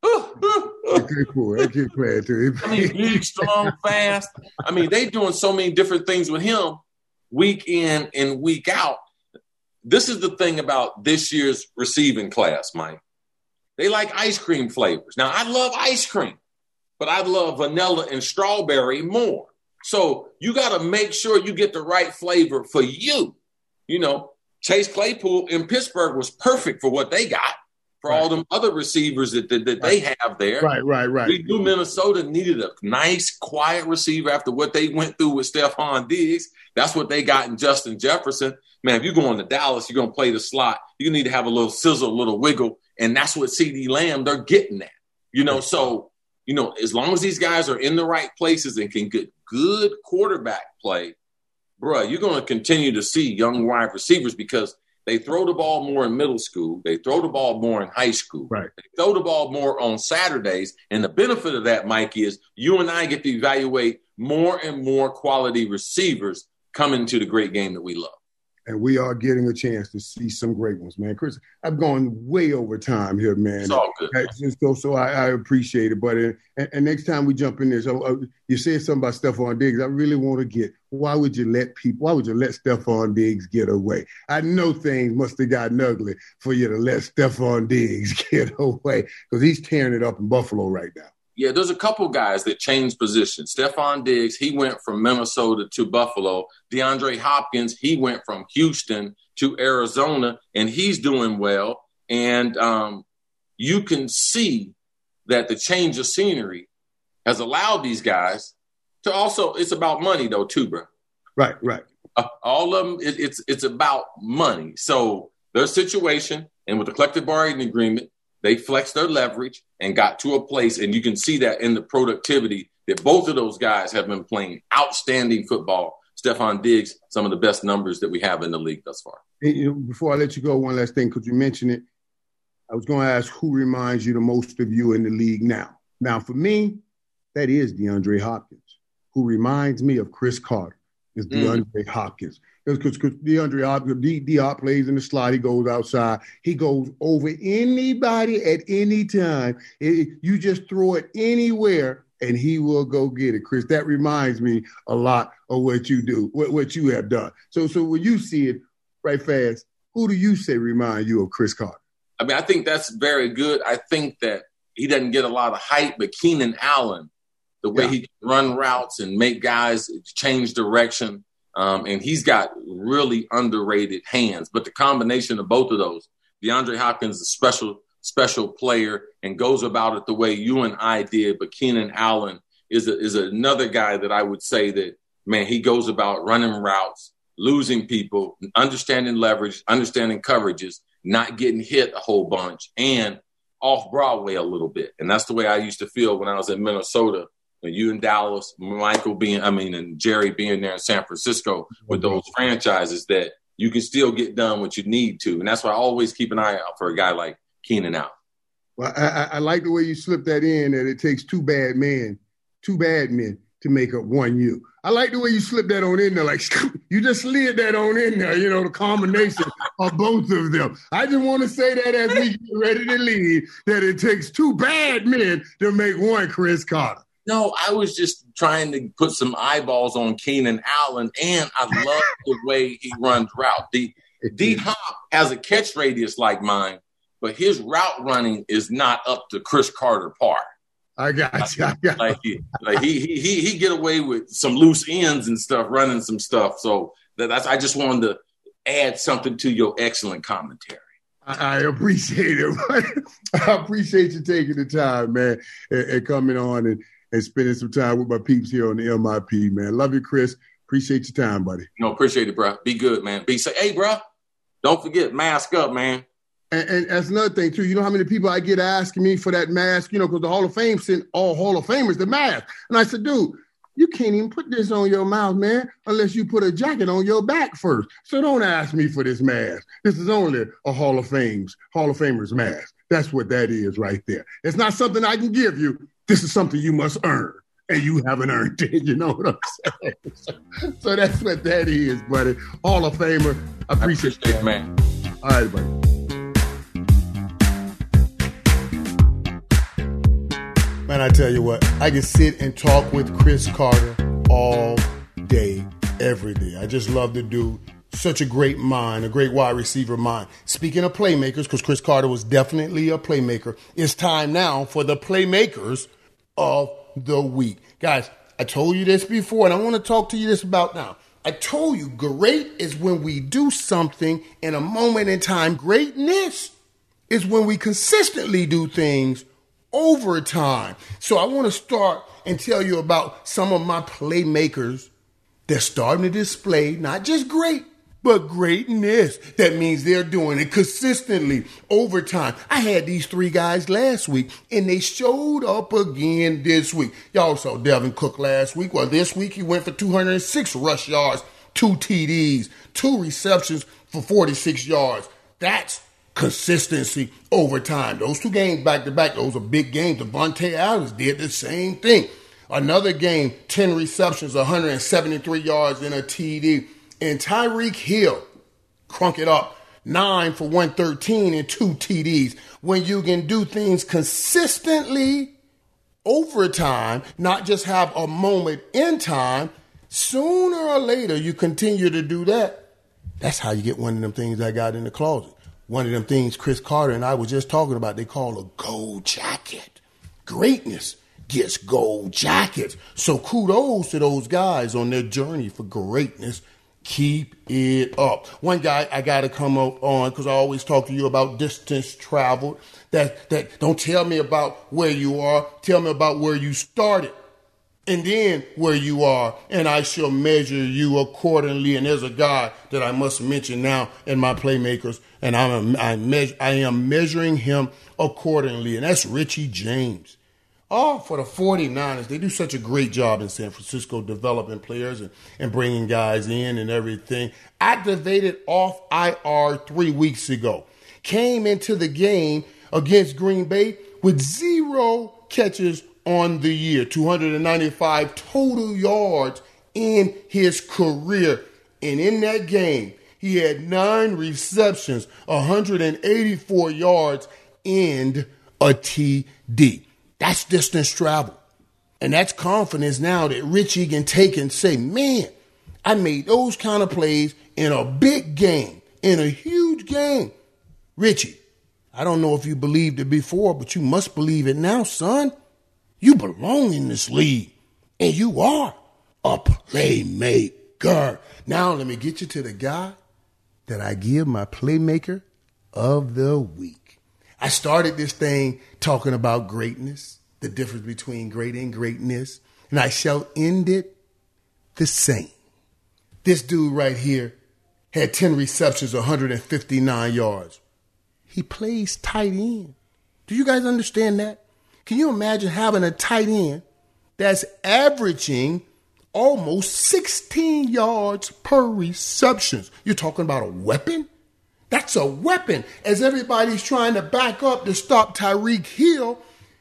Speaker 1: Claypool, that kid playing too.
Speaker 3: I mean, big, strong, fast. I mean, they doing so many different things with him week in and week out. This is the thing about this year's receiving class, Mike. They like ice cream flavors. Now, I love ice cream, but I love vanilla and strawberry more. So you got to make sure you get the right flavor for you. You know, Chase Claypool in Pittsburgh was perfect for what they got, for right. all them other receivers that, that, that right. they have there.
Speaker 1: Right, right, right.
Speaker 3: We knew Minnesota needed a nice, quiet receiver after what they went through with Stephon Diggs. That's what they got in Justin Jefferson. Man, if you're going to Dallas, you're going to play the slot. You need to have a little sizzle, a little wiggle. And that's what CeeDee Lamb, they're getting at. You know, so, you know, as long as these guys are in the right places and can get good quarterback play, bruh, you're going to continue to see young wide receivers because they throw the ball more in middle school. They throw the ball more in high school.
Speaker 1: Right.
Speaker 3: They throw the ball more on Saturdays. And the benefit of that, Mike, is you and I get to evaluate more and more quality receivers coming to the great game that we love.
Speaker 1: And we are getting a chance to see some great ones, man. Chris, I've gone way over time here, man.
Speaker 3: It's all good.
Speaker 1: And so, so I, I appreciate it. But uh, and, and next time we jump in there, so uh, you said something about Stephon Diggs. I really want to get, why would you let people, why would you let Stephon Diggs get away? I know things must have gotten ugly for you to let Stephon Diggs get away because he's tearing it up in Buffalo right now.
Speaker 3: Yeah, there's a couple guys that changed positions. Stephon Diggs, he went from Minnesota to Buffalo. DeAndre Hopkins, he went from Houston to Arizona, and he's doing well. And um, you can see that the change of scenery has allowed these guys to also, it's about money though too, bro.
Speaker 1: Right, right.
Speaker 3: Uh, all of them, it, it's it's about money. So their situation, and with the collective bargaining agreement, they flexed their leverage and got to a place, and you can see that in the productivity that both of those guys have been playing outstanding football. Stephon Diggs, some of the best numbers that we have in the league thus far.
Speaker 1: And, you know, before I let you go, one last thing, because you mentioned it, I was going to ask who reminds you the most of you in the league now. Now, for me, that is DeAndre Hopkins. Who reminds me of Chris Carter is DeAndre mm. Hopkins. Because DeAndre Hopkins, D, D Hop plays in the slot. He goes outside. He goes over anybody at any time. It, you just throw it anywhere, and he will go get it. Chris, that reminds me a lot of what you do, what, what you have done. So, so when you see it right fast, who do you say remind you of Chris Carter?
Speaker 3: I mean, I think that's very good. I think that he doesn't get a lot of hype, but Keenan Allen, the way yeah. he can run routes and make guys change direction, um, and he's got really underrated hands. But the combination of both of those, DeAndre Hopkins is a special, special player and goes about it the way you and I did. But Keenan Allen is a, is another guy that I would say that, man, he goes about running routes, losing people, understanding leverage, understanding coverages, not getting hit a whole bunch, and off Broadway a little bit. And that's the way I used to feel when I was in Minnesota. You in Dallas, Michael being, I mean, and Jerry being there in San Francisco with those franchises, that you can still get done what you need to. And that's why I always keep an eye out for a guy like Keenan Allen.
Speaker 1: Well, I, I like the way you slip that in, that it takes two bad men, two bad men to make up one you. I like the way you slip that on in there. Like, you just slid that on in there, you know, the combination of both of them. I just want to say that as we get ready to leave, that it takes two bad men to make one Chris Carter.
Speaker 3: No, I was just trying to put some eyeballs on Keenan Allen, and I love the way he runs route. D, D Hop has a catch radius like mine, but his route running is not up to Chris Carter par.
Speaker 1: I got you. I got
Speaker 3: like he, like he, he, he, he get away with some loose ends and stuff, running some stuff. So that, that's, I just wanted to add something to your excellent commentary.
Speaker 1: I appreciate it. I appreciate you taking the time, man, and, and coming on and, and spending some time with my peeps here on the M I P, man. Love you, Chris. Appreciate your time, buddy.
Speaker 3: No, appreciate it, bro. Be good, man. Be safe. Hey, bro, don't forget, mask up, man.
Speaker 1: And, and that's another thing, too. You know how many people I get asking me for that mask, you know, because the Hall of Fame sent all Hall of Famers the mask. And I said, dude, you can't even put this on your mouth, man, unless you put a jacket on your back first. So don't ask me for this mask. This is only a Hall of Fame's, Hall of Famers mask. That's what that is right there. It's not something I can give you. This is something you must earn, and you haven't earned it. You know what I'm saying? So, so that's what that is, buddy. Hall of Famer. I appreciate,
Speaker 3: I appreciate it, man.
Speaker 1: All right, buddy. Man, I tell you what, I can sit and talk with Chris Carter all day, every day. I just love the dude. Such a great mind, a great wide receiver mind. Speaking of playmakers, because Chris Carter was definitely a playmaker, it's time now for the playmakers of the week. Guys, I told you this before, and I want to talk to you this about now. I told you great is when we do something in a moment in time. Greatness is when we consistently do things over time. So I want to start and tell you about some of my playmakers that's starting to display not just great, but greatness. That means they're doing it consistently over time. I had these three guys last week, and they showed up again this week. Y'all saw Devin Cook last week. Well, this week he went for two hundred six rush yards, two T Ds, two receptions for forty-six yards. That's consistency over time. Those two games back-to-back, those are big games. Devontae Adams did the same thing. Another game, ten receptions, one hundred seventy-three yards and a T D. And Tyreek Hill, crunk it up, nine for one thirteen and two T Ds. When you can do things consistently over time, not just have a moment in time, sooner or later you continue to do that. That's how you get one of them things I got in the closet. One of them things Chris Carter and I were just talking about, they call a gold jacket. Greatness gets gold jackets. So kudos to those guys on their journey for greatness Keep it up. One guy I got to come up on, because I always talk to you about distance traveled. That, that don't tell me about where you are. Tell me about where you started. And then where you are, and I shall measure you accordingly. And there's a guy that I must mention now in my playmakers, and I'm I, measure, I am measuring him accordingly, and that's Richie James. Oh, for the forty-niners, they do such a great job in San Francisco developing players and, and bringing guys in and everything. Activated off I R three weeks ago. Came into the game against Green Bay with zero catches on the year. two hundred ninety-five total yards in his career. And in that game, he had nine receptions, one hundred eighty-four yards, and a T D. That's distance travel. And that's confidence now that Richie can take and say, man, I made those kind of plays in a big game, in a huge game. Richie, I don't know if you believed it before, but you must believe it now, son. You belong in this league, and you are a playmaker. Now let me get you to the guy that I give my playmaker of the week. I started this thing talking about greatness, the difference between great and greatness, and I shall end it the same. This dude right here had ten receptions, one hundred fifty-nine yards. He plays tight end. Do you guys understand that? Can you imagine having a tight end that's averaging almost sixteen yards per reception? You're talking about a weapon? That's a weapon. As everybody's trying to back up to stop Tyreek Hill,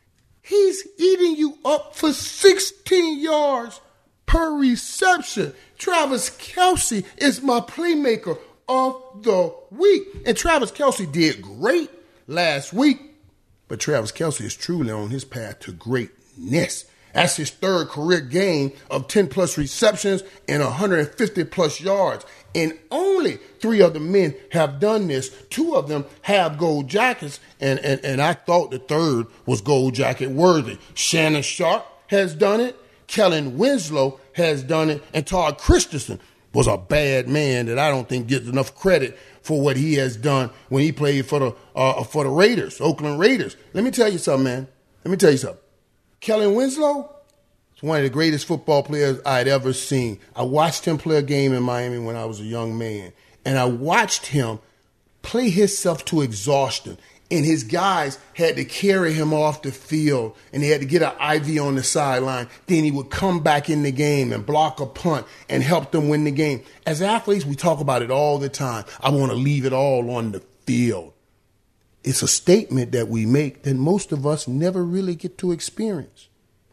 Speaker 1: he's eating you up for sixteen yards per reception. Travis Kelce is my playmaker of the week. And Travis Kelce did great last week, but Travis Kelce is truly on his path to greatness. That's his third career game of ten plus receptions and one hundred fifty plus yards. And only three other men have done this. Two of them have gold jackets, and, and, and I thought the third was gold jacket worthy. Shannon Sharp has done it. Kellen Winslow has done it. And Todd Christensen was a bad man that I don't think gets enough credit for what he has done when he played for the uh, for the Raiders, Oakland Raiders. Let me tell you something, man. Let me tell you something. Kellen Winslow is one of the greatest football players I'd ever seen. I watched him play a game in Miami when I was a young man, and I watched him play himself to exhaustion. And his guys had to carry him off the field, and they had to get an I V on the sideline. Then he would come back in the game and block a punt and help them win the game. As athletes, we talk about it all the time. I want to leave it all on the field. It's a statement that we make that most of us never really get to experience.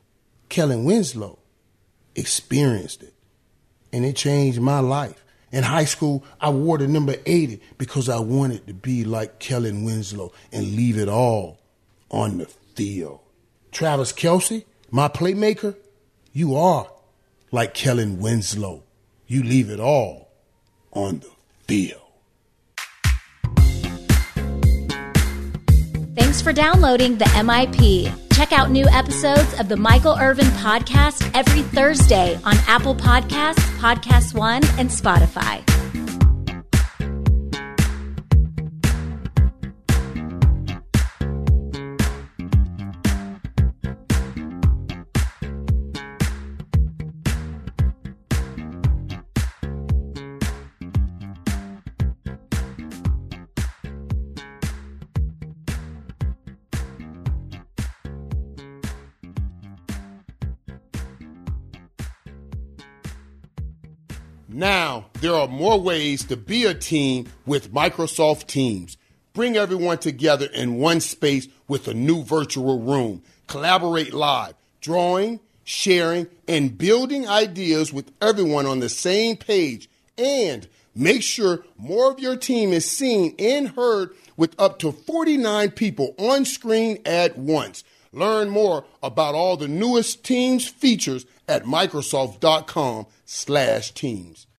Speaker 1: Kellen Winslow experienced it, and it changed my life. In high school, I wore the number eighty because I wanted to be like Kellen Winslow and leave it all on the field. Travis Kelce, my playmaker, you are like Kellen Winslow. You leave it all on the field.
Speaker 4: Thanks for downloading the M I P. Check out new episodes of the Michael Irvin Podcast every Thursday on Apple Podcasts, Podcast One, and Spotify.
Speaker 1: Now, there are more ways to be a team with Microsoft Teams. Bring everyone together in one space with a new virtual room. Collaborate live, drawing, sharing, and building ideas with everyone on the same page. And make sure more of your team is seen and heard with up to forty-nine people on screen at once. Learn more about all the newest Teams features at Microsoft.com slash Teams.